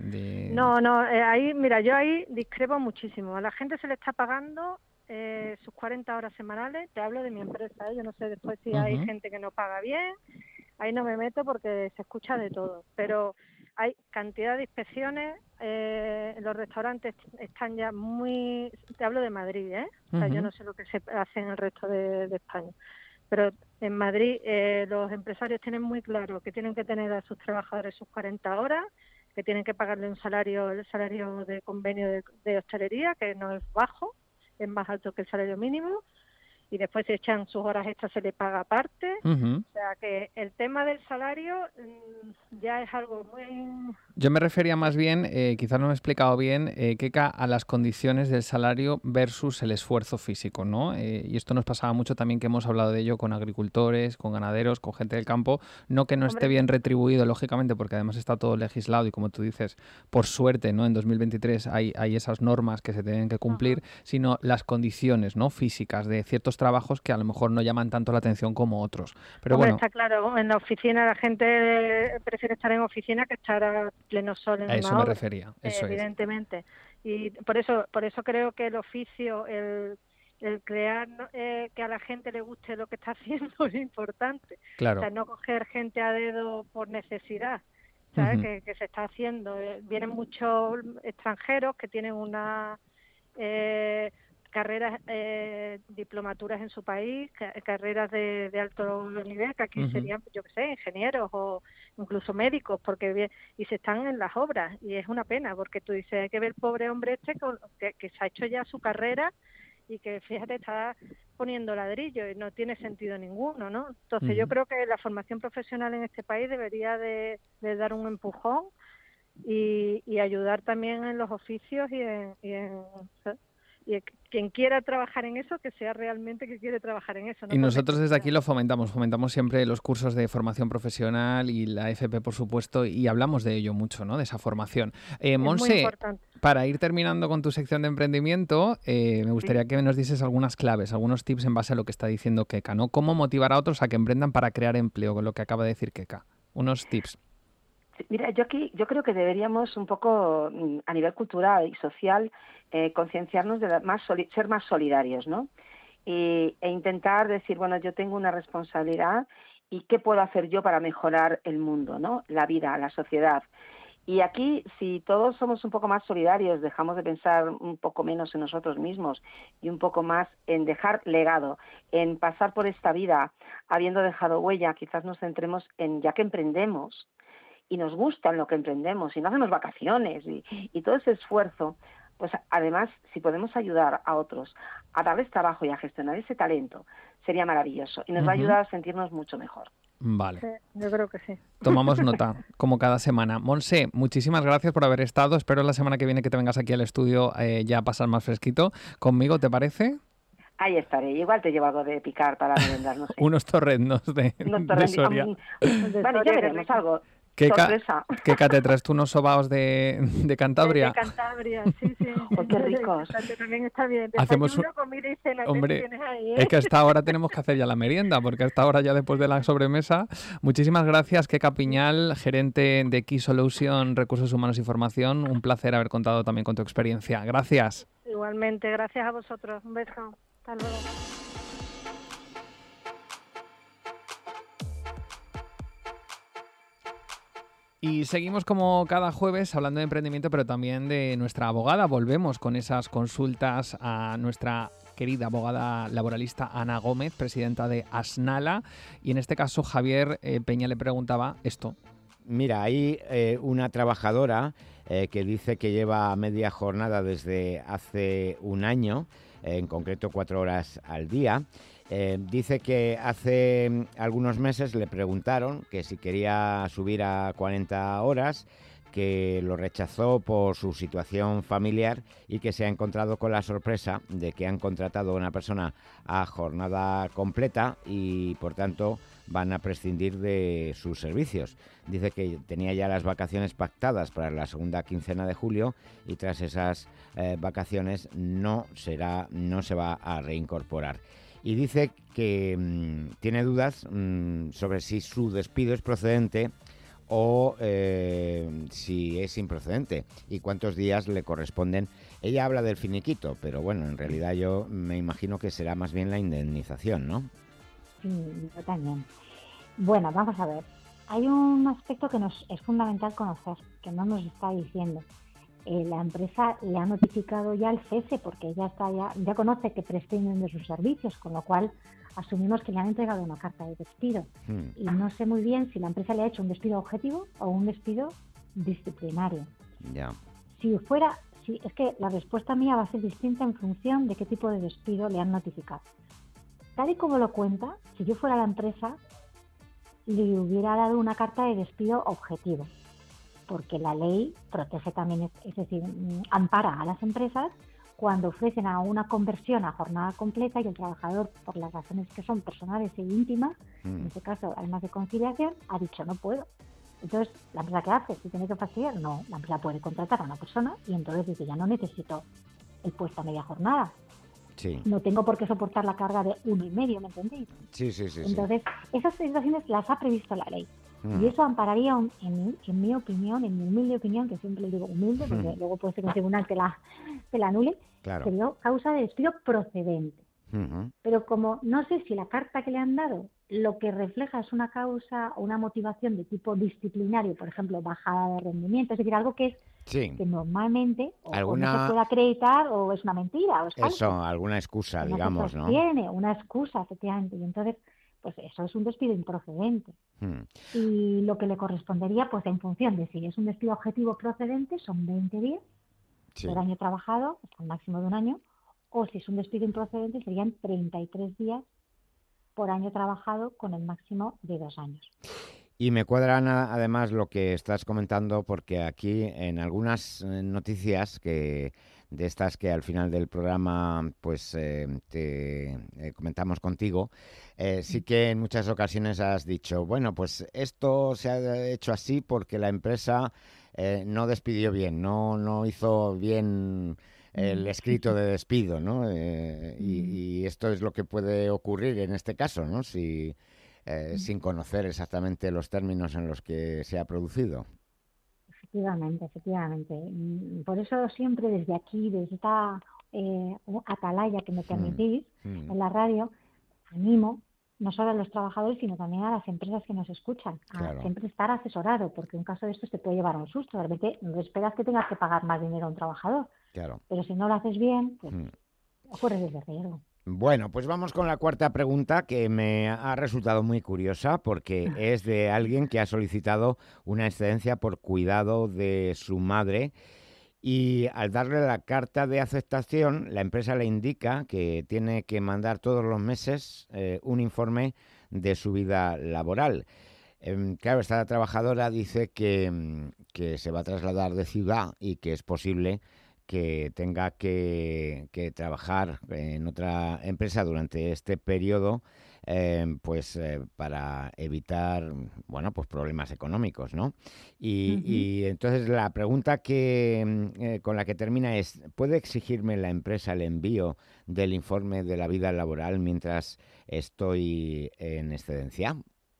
Yo ahí discrepo muchísimo. A la gente se le está pagando sus 40 horas semanales. Te hablo de mi empresa, yo no sé después si hay gente que no paga bien, ahí no me meto porque se escucha de todo, pero hay cantidad de inspecciones, los restaurantes están ya muy, te hablo de Madrid, o sea, yo no sé lo que se hace en el resto de España, pero en Madrid los empresarios tienen muy claro que tienen que tener a sus trabajadores sus 40 horas, que tienen que pagarle el salario de convenio de hostelería, que no es bajo, es más alto que el salario mínimo, y después si echan sus horas extras se le paga aparte. O sea que el tema del salario ya es algo muy... Yo me refería más bien, quizás no me he explicado bien, Keka, a las condiciones del salario versus el esfuerzo físico, ¿no? Y esto nos pasaba mucho también, que hemos hablado de ello con agricultores, con ganaderos, con gente del campo, no que no esté bien retribuido, lógicamente, porque además está todo legislado y, como tú dices, por suerte, ¿no? En 2023 hay esas normas que se tienen que cumplir, sino las condiciones, ¿no? Físicas de ciertos trabajos que a lo mejor no llaman tanto la atención como otros. Pero bueno, está claro, en la oficina la gente prefiere estar en oficina que estar a pleno sol en a eso una me obra, refería, eso evidentemente. Y por eso creo que el oficio, el crear que a la gente le guste lo que está haciendo es importante. Claro. O sea, no coger gente a dedo por necesidad, ¿sabes? Que se está haciendo. Vienen muchos extranjeros que tienen una carreras, diplomaturas en su país, carreras de alto nivel, que aquí serían, yo qué sé, ingenieros o incluso médicos, y se están en las obras, y es una pena, porque tú dices, hay que ver el pobre hombre que se ha hecho ya su carrera y que, fíjate, está poniendo ladrillo y no tiene sentido ninguno, ¿no? Entonces yo creo que la formación profesional en este país debería de dar un empujón y ayudar también en los oficios y y quien quiera trabajar en eso, que sea realmente que quiere trabajar en eso. ¿no? Y nosotros desde aquí lo fomentamos siempre los cursos de formación profesional y la FP, por supuesto, y hablamos de ello mucho, ¿no? De esa formación. Monse, para ir terminando con tu sección de emprendimiento, me gustaría que nos dices algunas claves, algunos tips en base a lo que está diciendo Keka, ¿no? ¿Cómo motivar a otros a que emprendan para crear empleo, con lo que acaba de decir Keka? Unos tips. Mira, yo creo que deberíamos un poco, a nivel cultural y social, concienciarnos de ser más solidarios, ¿no? E intentar decir, bueno, yo tengo una responsabilidad y qué puedo hacer yo para mejorar el mundo, ¿no? La vida, la sociedad. Y aquí, si todos somos un poco más solidarios, dejamos de pensar un poco menos en nosotros mismos y un poco más en dejar legado, en pasar por esta vida habiendo dejado huella, quizás nos centremos en, ya que emprendemos y nos gusta lo que emprendemos y no hacemos vacaciones y todo ese esfuerzo, pues además, si podemos ayudar a otros a darles trabajo y a gestionar ese talento, sería maravilloso y nos va a ayudar a sentirnos mucho mejor. Vale. Sí, yo creo que sí. Tomamos nota, como cada semana. Monse, muchísimas gracias por haber estado. Espero la semana que viene que te vengas aquí al estudio ya a pasar más fresquito conmigo, ¿te parece? Ahí estaré. Igual te llevo algo de picar para merendar, no sé. Unos torrendos de Soria. Bueno, ya veremos algo. Sorpresa. ¿Qué te traes tú unos sobaos de Cantabria? De Cantabria, sí. Oh, qué ricos. También está bien. Hacemos comida y cena. Hombre, Tienes ahí, ¿eh? es que hasta ahora tenemos que hacer ya la merienda, porque hasta ahora ya después de la sobremesa. Muchísimas gracias, Keka Piñal, gerente de Key Solution, Recursos Humanos y Formación. Un placer haber contado también con tu experiencia. Gracias. Igualmente, gracias a vosotros. Un beso. Hasta luego. Y seguimos como cada jueves hablando de emprendimiento, pero también de nuestra abogada. Volvemos con esas consultas a nuestra querida abogada laboralista Ana Gómez, presidenta de Asnala. Y en este caso Javier Peña le preguntaba esto. Mira, hay una trabajadora que dice que lleva media jornada desde hace un año, en concreto 4 horas al día. Dice que hace algunos meses le preguntaron que si quería subir a 40 horas, que lo rechazó por su situación familiar y que se ha encontrado con la sorpresa de que han contratado a una persona a jornada completa y por tanto van a prescindir de sus servicios. Dice que tenía ya las vacaciones pactadas para la segunda quincena de julio y tras esas vacaciones no se va a reincorporar. Y dice que tiene dudas sobre si su despido es procedente o si es improcedente y cuántos días le corresponden. Ella habla del finiquito, pero bueno, en realidad yo me imagino que será más bien la indemnización, ¿no? Sí, yo también. Bueno, vamos a ver. Hay un aspecto que nos es fundamental conocer, que no nos está diciendo. La empresa le ha notificado ya el cese porque ya conoce que prescinden de sus servicios, con lo cual asumimos que le han entregado una carta de despido. Y no sé muy bien si la empresa le ha hecho un despido objetivo o un despido disciplinario. Ya. Es que la respuesta mía va a ser distinta en función de qué tipo de despido le han notificado. Tal y como lo cuenta, si yo fuera la empresa, le hubiera dado una carta de despido objetivo, porque la ley protege también, es decir, ampara a las empresas cuando ofrecen a una conversión a jornada completa y el trabajador, por las razones que son personales e íntimas, en este caso, además de conciliación, ha dicho no puedo. Entonces, ¿la empresa qué hace? ¿Si tiene que fastidiar? No, la empresa puede contratar a una persona y entonces dice ya no necesito el puesto a media jornada. Sí. No tengo por qué soportar la carga de 1,5, ¿me entendéis? Sí. Entonces, esas situaciones las ha previsto la ley. Y eso ampararía, en mi opinión, en mi humilde opinión, que siempre le digo humilde, porque luego puede ser que un tribunal te la anule, claro. Sería causa de despido procedente. Pero como no sé si la carta que le han dado lo que refleja es una causa o una motivación de tipo disciplinario, por ejemplo, bajada de rendimiento, es decir, algo que que normalmente o no se puede acreditar o es una mentira. O es falso. Eso, alguna excusa, digamos, ¿no? Tiene una excusa, efectivamente, y entonces pues eso es un despido improcedente. Y lo que le correspondería, pues en función de si es un despido objetivo procedente, son 20 días por año trabajado, hasta un máximo de un año, o si es un despido improcedente, serían 33 días por año trabajado con el máximo de 2 años. Y me cuadra, Ana, además lo que estás comentando, porque aquí en algunas noticias de estas que al final del programa pues te comentamos contigo, sí que en muchas ocasiones has dicho, bueno, pues esto se ha hecho así porque la empresa no despidió bien, no hizo bien el escrito de despido, ¿no? Y esto es lo que puede ocurrir en este caso, ¿no? Sin conocer exactamente los términos en los que se ha producido. Efectivamente. Por eso siempre desde aquí, desde esta atalaya que me permitís en la radio, animo no solo a los trabajadores, sino también a las empresas que nos escuchan. Claro. Siempre estar asesorado, porque un caso de estos te puede llevar a un susto. De repente no esperas que tengas que pagar más dinero a un trabajador, Claro. pero si no lo haces bien, pues ocurre ese riesgo. Bueno, pues vamos con la cuarta pregunta, que me ha resultado muy curiosa porque es de alguien que ha solicitado una excedencia por cuidado de su madre. Y al darle la carta de aceptación, la empresa le indica que tiene que mandar todos los meses un informe de su vida laboral. Claro, esta trabajadora dice que se va a trasladar de ciudad y que es posible que tenga que trabajar en otra empresa durante este periodo, para evitar, bueno, pues problemas económicos, ¿no? Y entonces la pregunta con la que termina es: ¿puede exigirme la empresa el envío del informe de la vida laboral mientras estoy en excedencia?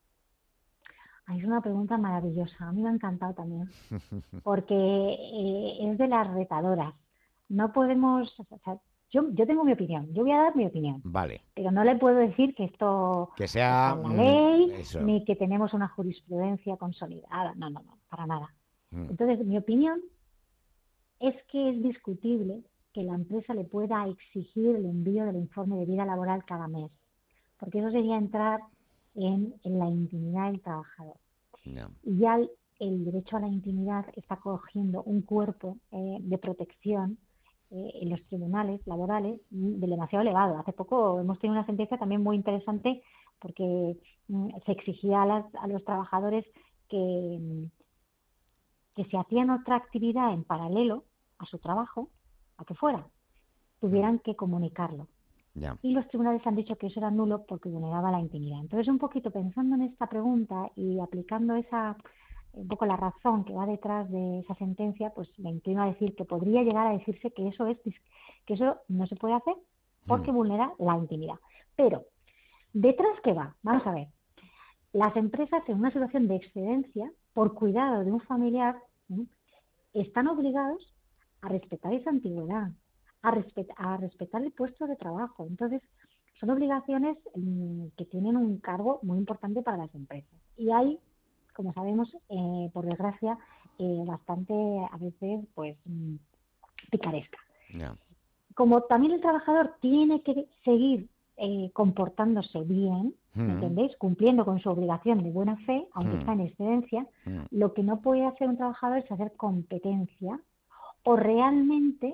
Es una pregunta maravillosa. A mí me ha encantado también, porque es de las retadoras. No podemos... O sea, yo tengo mi opinión. Yo voy a dar mi opinión. Vale. Pero no le puedo decir que esto que sea está en la ley, eso, ni que tenemos una jurisprudencia consolidada. No, para nada. Mm. Entonces, mi opinión es que es discutible que la empresa le pueda exigir el envío del informe de vida laboral cada mes, porque eso sería entrar en la intimidad del trabajador. No. Y ya el derecho a la intimidad está cogiendo un cuerpo de protección en los tribunales laborales demasiado elevado. Hace poco hemos tenido una sentencia también muy interesante, porque se exigía a los trabajadores que si hacían otra actividad en paralelo a su trabajo, a que fuera, tuvieran que comunicarlo. Ya. Y los tribunales han dicho que eso era nulo porque vulneraba la intimidad. Entonces, un poquito pensando en esta pregunta y aplicando un poco la razón que va detrás de esa sentencia, pues me inclino a decir que podría llegar a decirse que eso no se puede hacer porque vulnera la intimidad. Pero, ¿detrás qué va? Vamos a ver. Las empresas en una situación de excedencia, por cuidado de un familiar, están obligados a respetar esa antigüedad, a respetar el puesto de trabajo. Entonces, son obligaciones que tienen un cargo muy importante para las empresas. Y hay, como sabemos, por desgracia, bastante, a veces, pues, picaresca. Yeah. Como también el trabajador tiene que seguir comportándose bien, ¿me entendéis? Cumpliendo con su obligación de buena fe, aunque está en excedencia, lo que no puede hacer un trabajador es hacer competencia o realmente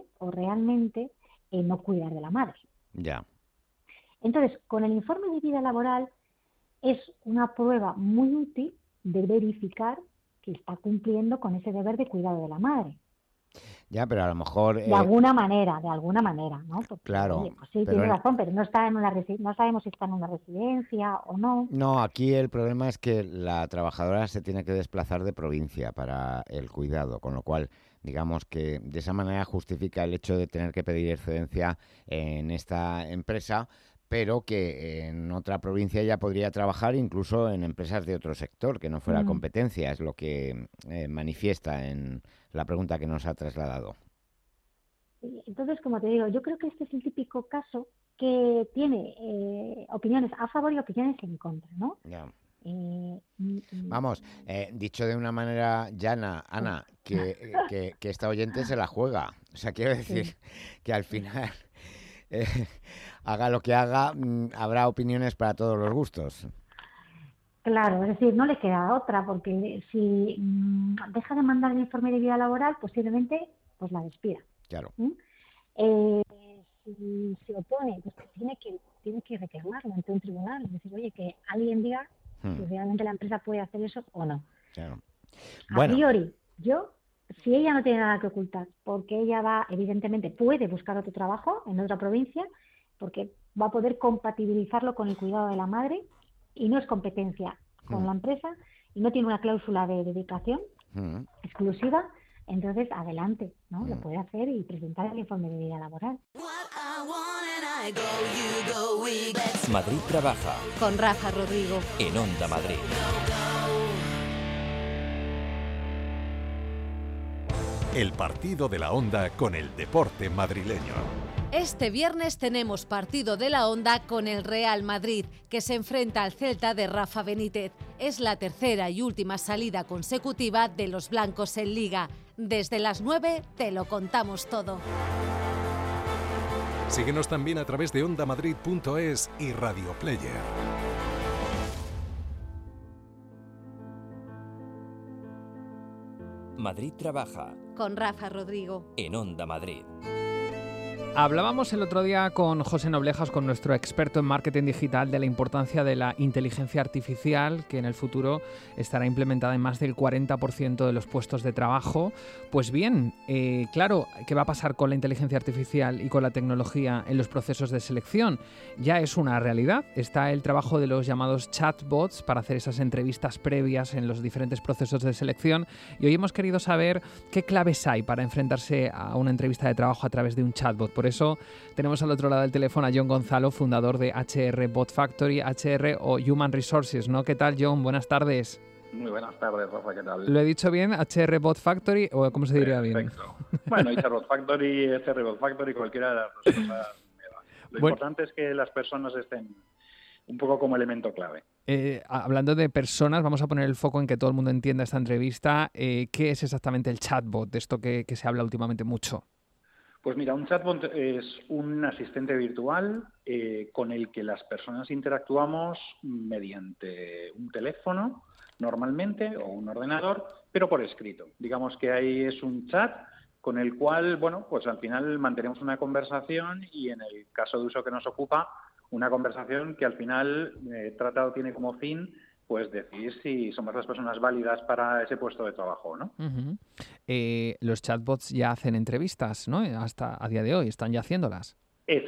no cuidar de la madre. Ya. Entonces, con el informe de vida laboral es una prueba muy útil de verificar que está cumpliendo con ese deber de cuidado de la madre. Ya, pero a lo mejor... De alguna manera, ¿no? Porque, claro. Oye, pues sí, tiene razón, pero no sabemos si está en una residencia o no. No, aquí el problema es que la trabajadora se tiene que desplazar de provincia para el cuidado, con lo cual, digamos que de esa manera justifica el hecho de tener que pedir excedencia en esta empresa, pero que en otra provincia ya podría trabajar incluso en empresas de otro sector, que no fuera competencia, es lo que manifiesta en la pregunta que nos ha trasladado. Entonces, como te digo, yo creo que este es el típico caso que tiene opiniones a favor y opiniones en contra, ¿no? Ya. Vamos, dicho de una manera llana, Ana, que esta oyente se la juega. O sea, quiero decir que al final... haga lo que haga, habrá opiniones para todos los gustos. Claro, es decir, no le queda otra, porque si deja de mandar el informe de vida laboral, posiblemente pues la despida. Claro. Si se opone, pues tiene que reclamarlo ante un tribunal, es decir, oye, que alguien diga si realmente la empresa puede hacer eso o no. Claro. A priori, si ella no tiene nada que ocultar, porque ella evidentemente puede buscar otro trabajo en otra provincia, porque va a poder compatibilizarlo con el cuidado de la madre, y no es competencia con la empresa, y no tiene una cláusula de dedicación exclusiva, entonces adelante, ¿no? Lo puede hacer y presentar el informe de vida laboral. Madrid trabaja. Con Rafa Rodrigo. En Onda Madrid. el partido de la Onda con el deporte madrileño. Este viernes tenemos partido de la Onda con el Real Madrid, que se enfrenta al Celta de Rafa Benítez. Es la tercera y última salida consecutiva de los blancos en Liga. Desde las 9 te lo contamos todo. Síguenos también a través de ondamadrid.es y Radio Player. Madrid trabaja. Con Rafa Rodrigo. En Onda Madrid. Hablábamos el otro día con José Noblejas, con nuestro experto en marketing digital, de la importancia de la inteligencia artificial, que en el futuro estará implementada en más del 40% de los puestos de trabajo. Pues bien, claro, ¿qué va a pasar con la inteligencia artificial y con la tecnología en los procesos de selección? Ya es una realidad. Está el trabajo de los llamados chatbots para hacer esas entrevistas previas en los diferentes procesos de selección. Y hoy hemos querido saber qué claves hay para enfrentarse a una entrevista de trabajo a través de un chatbot. Por eso tenemos al otro lado del teléfono a John Gonzalo, fundador de HR Bot Factory, HR o Human Resources, ¿no? ¿Qué tal, John? Buenas tardes. Muy buenas tardes, Rafa, ¿qué tal? ¿Lo he dicho bien? ¿HR Bot Factory o cómo se diría bien? Perfecto. Bueno, HR Bot Factory, HR Bot Factory, cualquiera de las dos cosas me va. Lo importante es que las personas estén un poco como elemento clave. Hablando de personas, vamos a poner el foco en que todo el mundo entienda esta entrevista. ¿Qué es exactamente el chatbot, de esto que se habla últimamente mucho? Pues mira, un chatbot es un asistente virtual con el que las personas interactuamos mediante un teléfono, normalmente, o un ordenador, pero por escrito. Digamos que ahí es un chat con el cual, bueno, pues al final mantenemos una conversación y en el caso de uso que nos ocupa, una conversación que al final tiene como fin pues decidir si somos las personas válidas para ese puesto de trabajo, ¿no? Uh-huh. Los chatbots ya hacen entrevistas, ¿no? Hasta a día de hoy, están ya haciéndolas.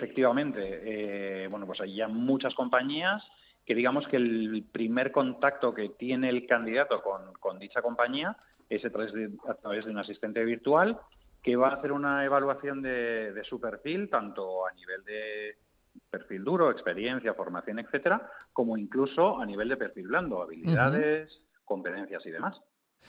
Efectivamente. Bueno, pues hay ya muchas compañías que digamos que el primer contacto que tiene el candidato con dicha compañía es a través de un asistente virtual que va a hacer una evaluación de su perfil, tanto a nivel de perfil duro, experiencia, formación, etcétera, como incluso a nivel de perfil blando, habilidades, competencias y demás.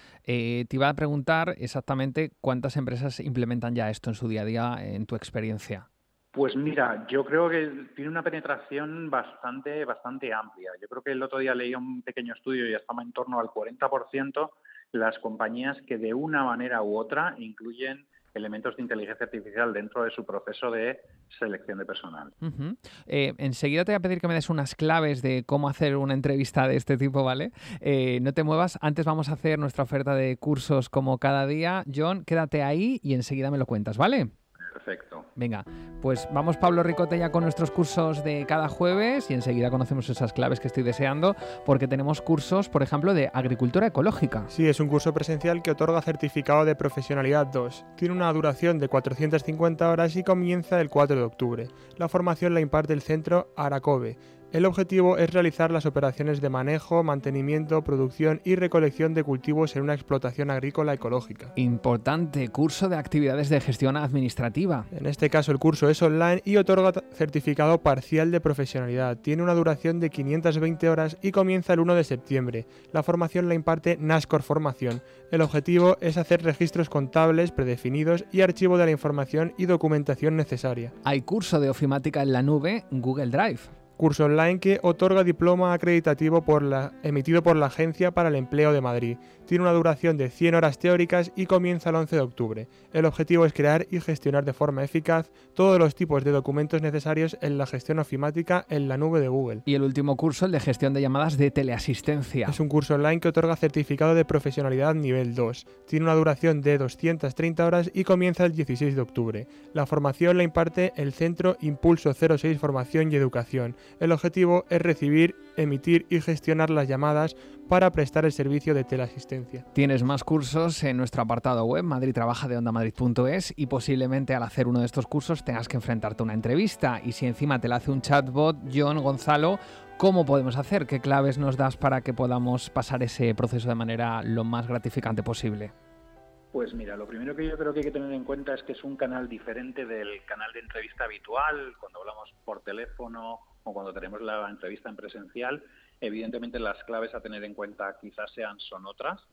Te iba a preguntar exactamente cuántas empresas implementan ya esto en su día a día, en tu experiencia. Pues mira, yo creo que tiene una penetración bastante amplia. Yo creo que el otro día leí un pequeño estudio y estamos en torno al 40% las compañías que de una manera u otra incluyen elementos de inteligencia artificial dentro de su proceso de selección de personal. Uh-huh. Enseguida te voy a pedir que me des unas claves de cómo hacer una entrevista de este tipo, ¿vale? No te muevas, antes vamos a hacer nuestra oferta de cursos como cada día. John, quédate ahí y enseguida me lo cuentas, ¿vale? Perfecto. Venga, pues vamos Pablo Ricote ya con nuestros cursos de cada jueves y enseguida conocemos esas claves que estoy deseando porque tenemos cursos, por ejemplo, de agricultura ecológica. Sí, es un curso presencial que otorga certificado de profesionalidad 2. Tiene una duración de 450 horas y comienza el 4 de octubre. La formación la imparte el centro Aracobe. El objetivo es realizar las operaciones de manejo, mantenimiento, producción y recolección de cultivos en una explotación agrícola ecológica. Importante, curso de actividades de gestión administrativa. En este caso el curso es online y otorga certificado parcial de profesionalidad. Tiene una duración de 520 horas y comienza el 1 de septiembre. La formación la imparte Nascor Formación. El objetivo es hacer registros contables predefinidos y archivo de la información y documentación necesaria. Hay curso de ofimática en la nube, Google Drive. Curso online que otorga diploma acreditativo emitido por la Agencia para el Empleo de Madrid. Tiene una duración de 100 horas teóricas y comienza el 11 de octubre. El objetivo es crear y gestionar de forma eficaz todos los tipos de documentos necesarios en la gestión ofimática en la nube de Google. Y el último curso, el de gestión de llamadas de teleasistencia. Es un curso online que otorga certificado de profesionalidad nivel 2. Tiene una duración de 230 horas y comienza el 16 de octubre. La formación la imparte el Centro Impulso 06 Formación y Educación. El objetivo es recibir, emitir y gestionar las llamadas para prestar el servicio de teleasistencia. Tienes más cursos en nuestro apartado web madridtrabaja de ondamadrid.es y posiblemente al hacer uno de estos cursos tengas que enfrentarte a una entrevista y si encima te la hace un chatbot, John Gonzalo, ¿cómo podemos hacer? ¿Qué claves nos das para que podamos pasar ese proceso de manera lo más gratificante posible? Pues mira, lo primero que yo creo que hay que tener en cuenta es que es un canal diferente del canal de entrevista habitual, cuando hablamos por teléfono o cuando tenemos la entrevista en presencial. Evidentemente las claves a tener en cuenta quizás son otras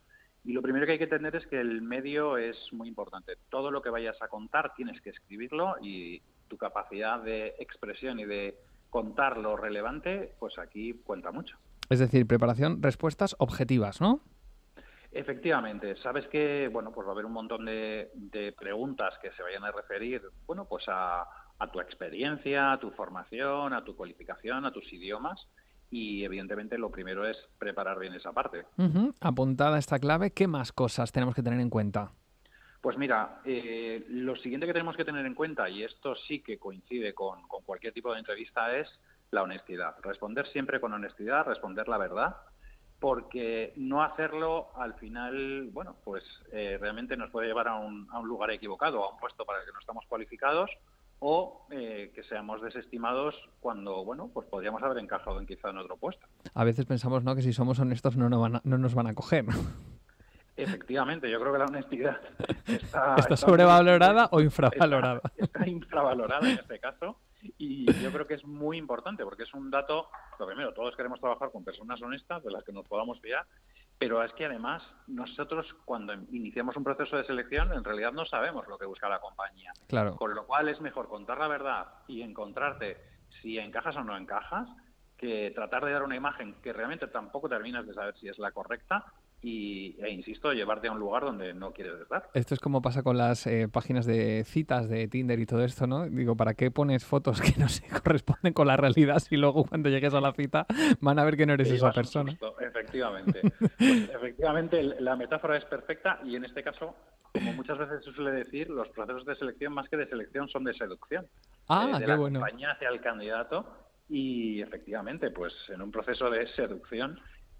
Y lo primero que hay que entender es que el medio es muy importante. Todo lo que vayas a contar tienes que escribirlo y tu capacidad de expresión y de contar lo relevante, pues aquí cuenta mucho. Es decir, preparación, respuestas objetivas, ¿no? Efectivamente, sabes que bueno, pues va a haber un montón de preguntas que se vayan a referir, bueno, pues a tu experiencia, a tu formación, a tu cualificación, a tus idiomas, y evidentemente lo primero es preparar bien esa parte. Apuntada esta clave, ¿qué más cosas tenemos que tener en cuenta? Pues mira, lo siguiente que tenemos que tener en cuenta, y esto sí que coincide con cualquier tipo de entrevista, es la honestidad. Responder siempre con honestidad, responder la verdad, porque no hacerlo al final, bueno, pues realmente nos puede llevar a un lugar equivocado, a un puesto para el que no estamos cualificados, o que seamos desestimados cuando, bueno, pues podríamos haber encajado quizá en otro puesto. A veces pensamos, ¿no?, que si somos honestos no nos van a coger. Efectivamente, yo creo que la honestidad está sobrevalorada o infravalorada. Está infravalorada en este caso, y yo creo que es muy importante porque es un dato. Lo primero, todos queremos trabajar con personas honestas de las que nos podamos fiar, pero es que además nosotros cuando iniciamos un proceso de selección en realidad no sabemos lo que busca la compañía. Claro. Con lo cual es mejor contar la verdad y encontrarte si encajas o no encajas, que tratar de dar una imagen que realmente tampoco terminas de saber si es la correcta e insisto, llevarte a un lugar donde no quieres estar. Esto es como pasa con las páginas de citas de Tinder y todo esto, ¿no? Digo, ¿para qué pones fotos que no se corresponden con la realidad si luego cuando llegues a la cita van a ver que no eres esa persona? Efectivamente. Pues, efectivamente, la metáfora es perfecta y en este caso, como muchas veces se suele decir, los procesos de selección más que de selección son de seducción. De la compañía hacia el candidato, y efectivamente, pues en un proceso de seducción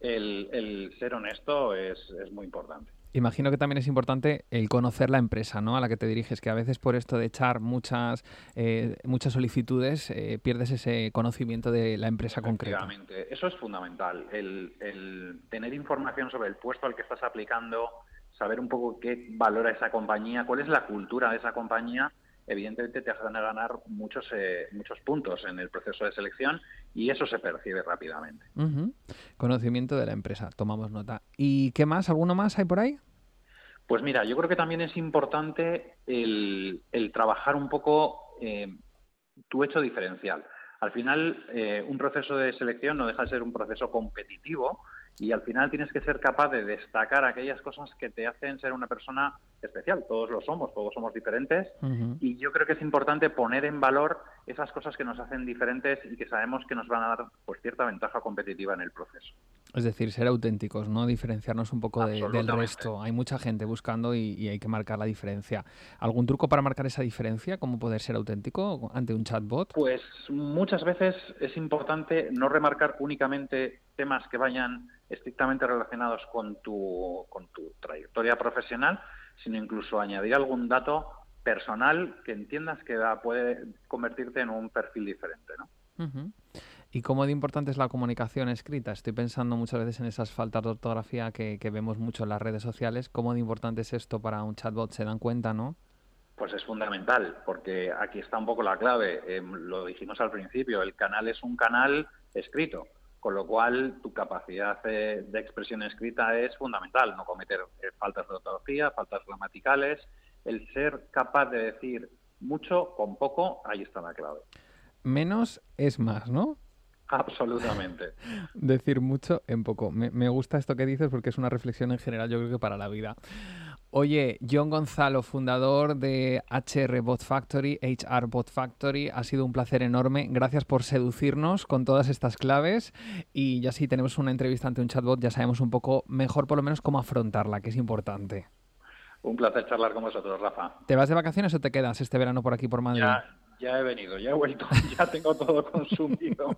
el ser honesto es muy importante. Imagino que también es importante el conocer la empresa, ¿no?, a la que te diriges, que a veces por esto de echar muchas solicitudes pierdes ese conocimiento de la empresa concreta. Efectivamente, eso es fundamental, el tener información sobre el puesto al que estás aplicando, saber un poco qué valora esa compañía, cuál es la cultura de esa compañía. Evidentemente te van a ganar muchos puntos en el proceso de selección y eso se percibe rápidamente. Conocimiento de la empresa, tomamos nota. ¿Y qué más? ¿Alguno más hay por ahí? Pues mira, yo creo que también es importante el trabajar un poco tu hecho diferencial. Al final, un proceso de selección no deja de ser un proceso competitivo y al final tienes que ser capaz de destacar aquellas cosas que te hacen ser una persona especial. Todos lo somos, todos somos diferentes y yo creo que es importante poner en valor esas cosas que nos hacen diferentes y que sabemos que nos van a dar pues cierta ventaja competitiva en el proceso. Es decir, ser auténticos, ¿no? Diferenciarnos un poco del resto. Hay mucha gente buscando y hay que marcar la diferencia. ¿Algún truco para marcar esa diferencia? ¿Cómo poder ser auténtico ante un chatbot? Pues muchas veces es importante no remarcar únicamente temas que vayan estrictamente relacionados con tu trayectoria profesional, sino incluso añadir algún dato personal que entiendas que puede convertirte en un perfil diferente, ¿no? ¿Y cómo de importante es la comunicación escrita? Estoy pensando muchas veces en esas faltas de ortografía que vemos mucho en las redes sociales. ¿Cómo de importante es esto para un chatbot? ¿Se dan cuenta, no? Pues es fundamental, porque aquí está un poco la clave. Lo dijimos al principio, el canal es un canal escrito, con lo cual tu capacidad de expresión escrita es fundamental. No cometer faltas de ortografía, faltas gramaticales. El ser capaz de decir mucho con poco, ahí está la clave. Menos es más, ¿no? Absolutamente. Decir mucho en poco. Me gusta esto que dices porque es una reflexión en general, yo creo que para la vida. Oye, Jon Gonzalo, fundador de HR Bot Factory, HR Bot Factory, ha sido un placer enorme. Gracias por seducirnos con todas estas claves y ya si tenemos una entrevista ante un chatbot ya sabemos un poco mejor por lo menos cómo afrontarla, que es importante. Un placer charlar con vosotros, Rafa. ¿Te vas de vacaciones o te quedas este verano por aquí por Madrid? Ya he venido, ya he vuelto, ya tengo todo consumido.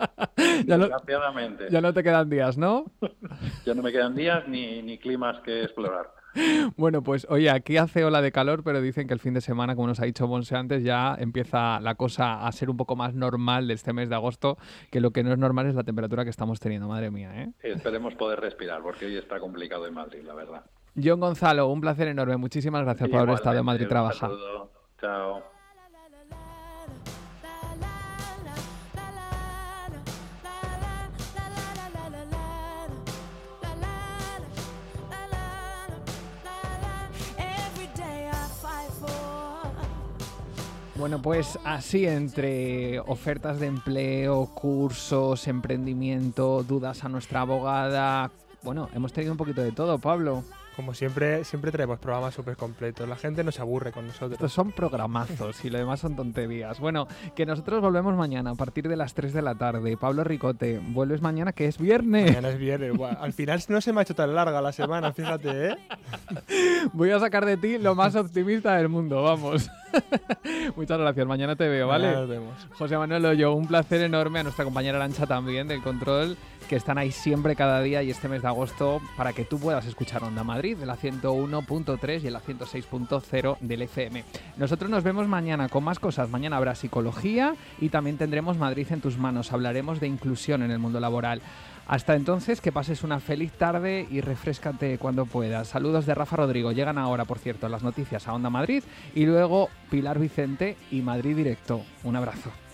Desgraciadamente. Ya no te quedan días, ¿no? Ya no me quedan días ni climas que explorar. Bueno, pues oye, aquí hace ola de calor, pero dicen que el fin de semana, como nos ha dicho Monse antes, ya empieza la cosa a ser un poco más normal de este mes de agosto, que lo que no es normal es la temperatura que estamos teniendo, madre mía, ¿eh? Esperemos poder respirar, porque hoy está complicado en Madrid, la verdad. Jon Gonzalo, un placer enorme. Muchísimas gracias por haber estado en Madrid Trabaja. Un saludo. Chao. Bueno, pues así entre ofertas de empleo, cursos, emprendimiento, dudas a nuestra abogada... Bueno, hemos tenido un poquito de todo, Pablo. Como siempre traemos programas súper completos. La gente no se aburre con nosotros. Estos son programazos y lo demás son tonterías. Bueno, que nosotros volvemos mañana a partir de las 3 de la tarde. Pablo Ricote, vuelves mañana, que es viernes. Mañana es viernes. Buah, al final no se me ha hecho tan larga la semana, fíjate, ¿eh? Voy a sacar de ti lo más optimista del mundo, vamos. Muchas gracias, mañana te veo, ¿vale? Mañana nos vemos. José Manuel Hoyo, un placer enorme, a nuestra compañera Arancha también del control, que están ahí siempre cada día y este mes de agosto para que tú puedas escuchar Onda Madrid de la 101.3 y la 106.0 del FM. Nosotros nos vemos mañana con más cosas. Mañana habrá psicología y también tendremos Madrid en tus manos. Hablaremos de inclusión en el mundo laboral. Hasta entonces, que pases una feliz tarde y refréscate cuando puedas. Saludos de Rafa Rodrigo. Llegan ahora, por cierto, las noticias a Onda Madrid y luego Pilar Vicente y Madrid Directo. Un abrazo.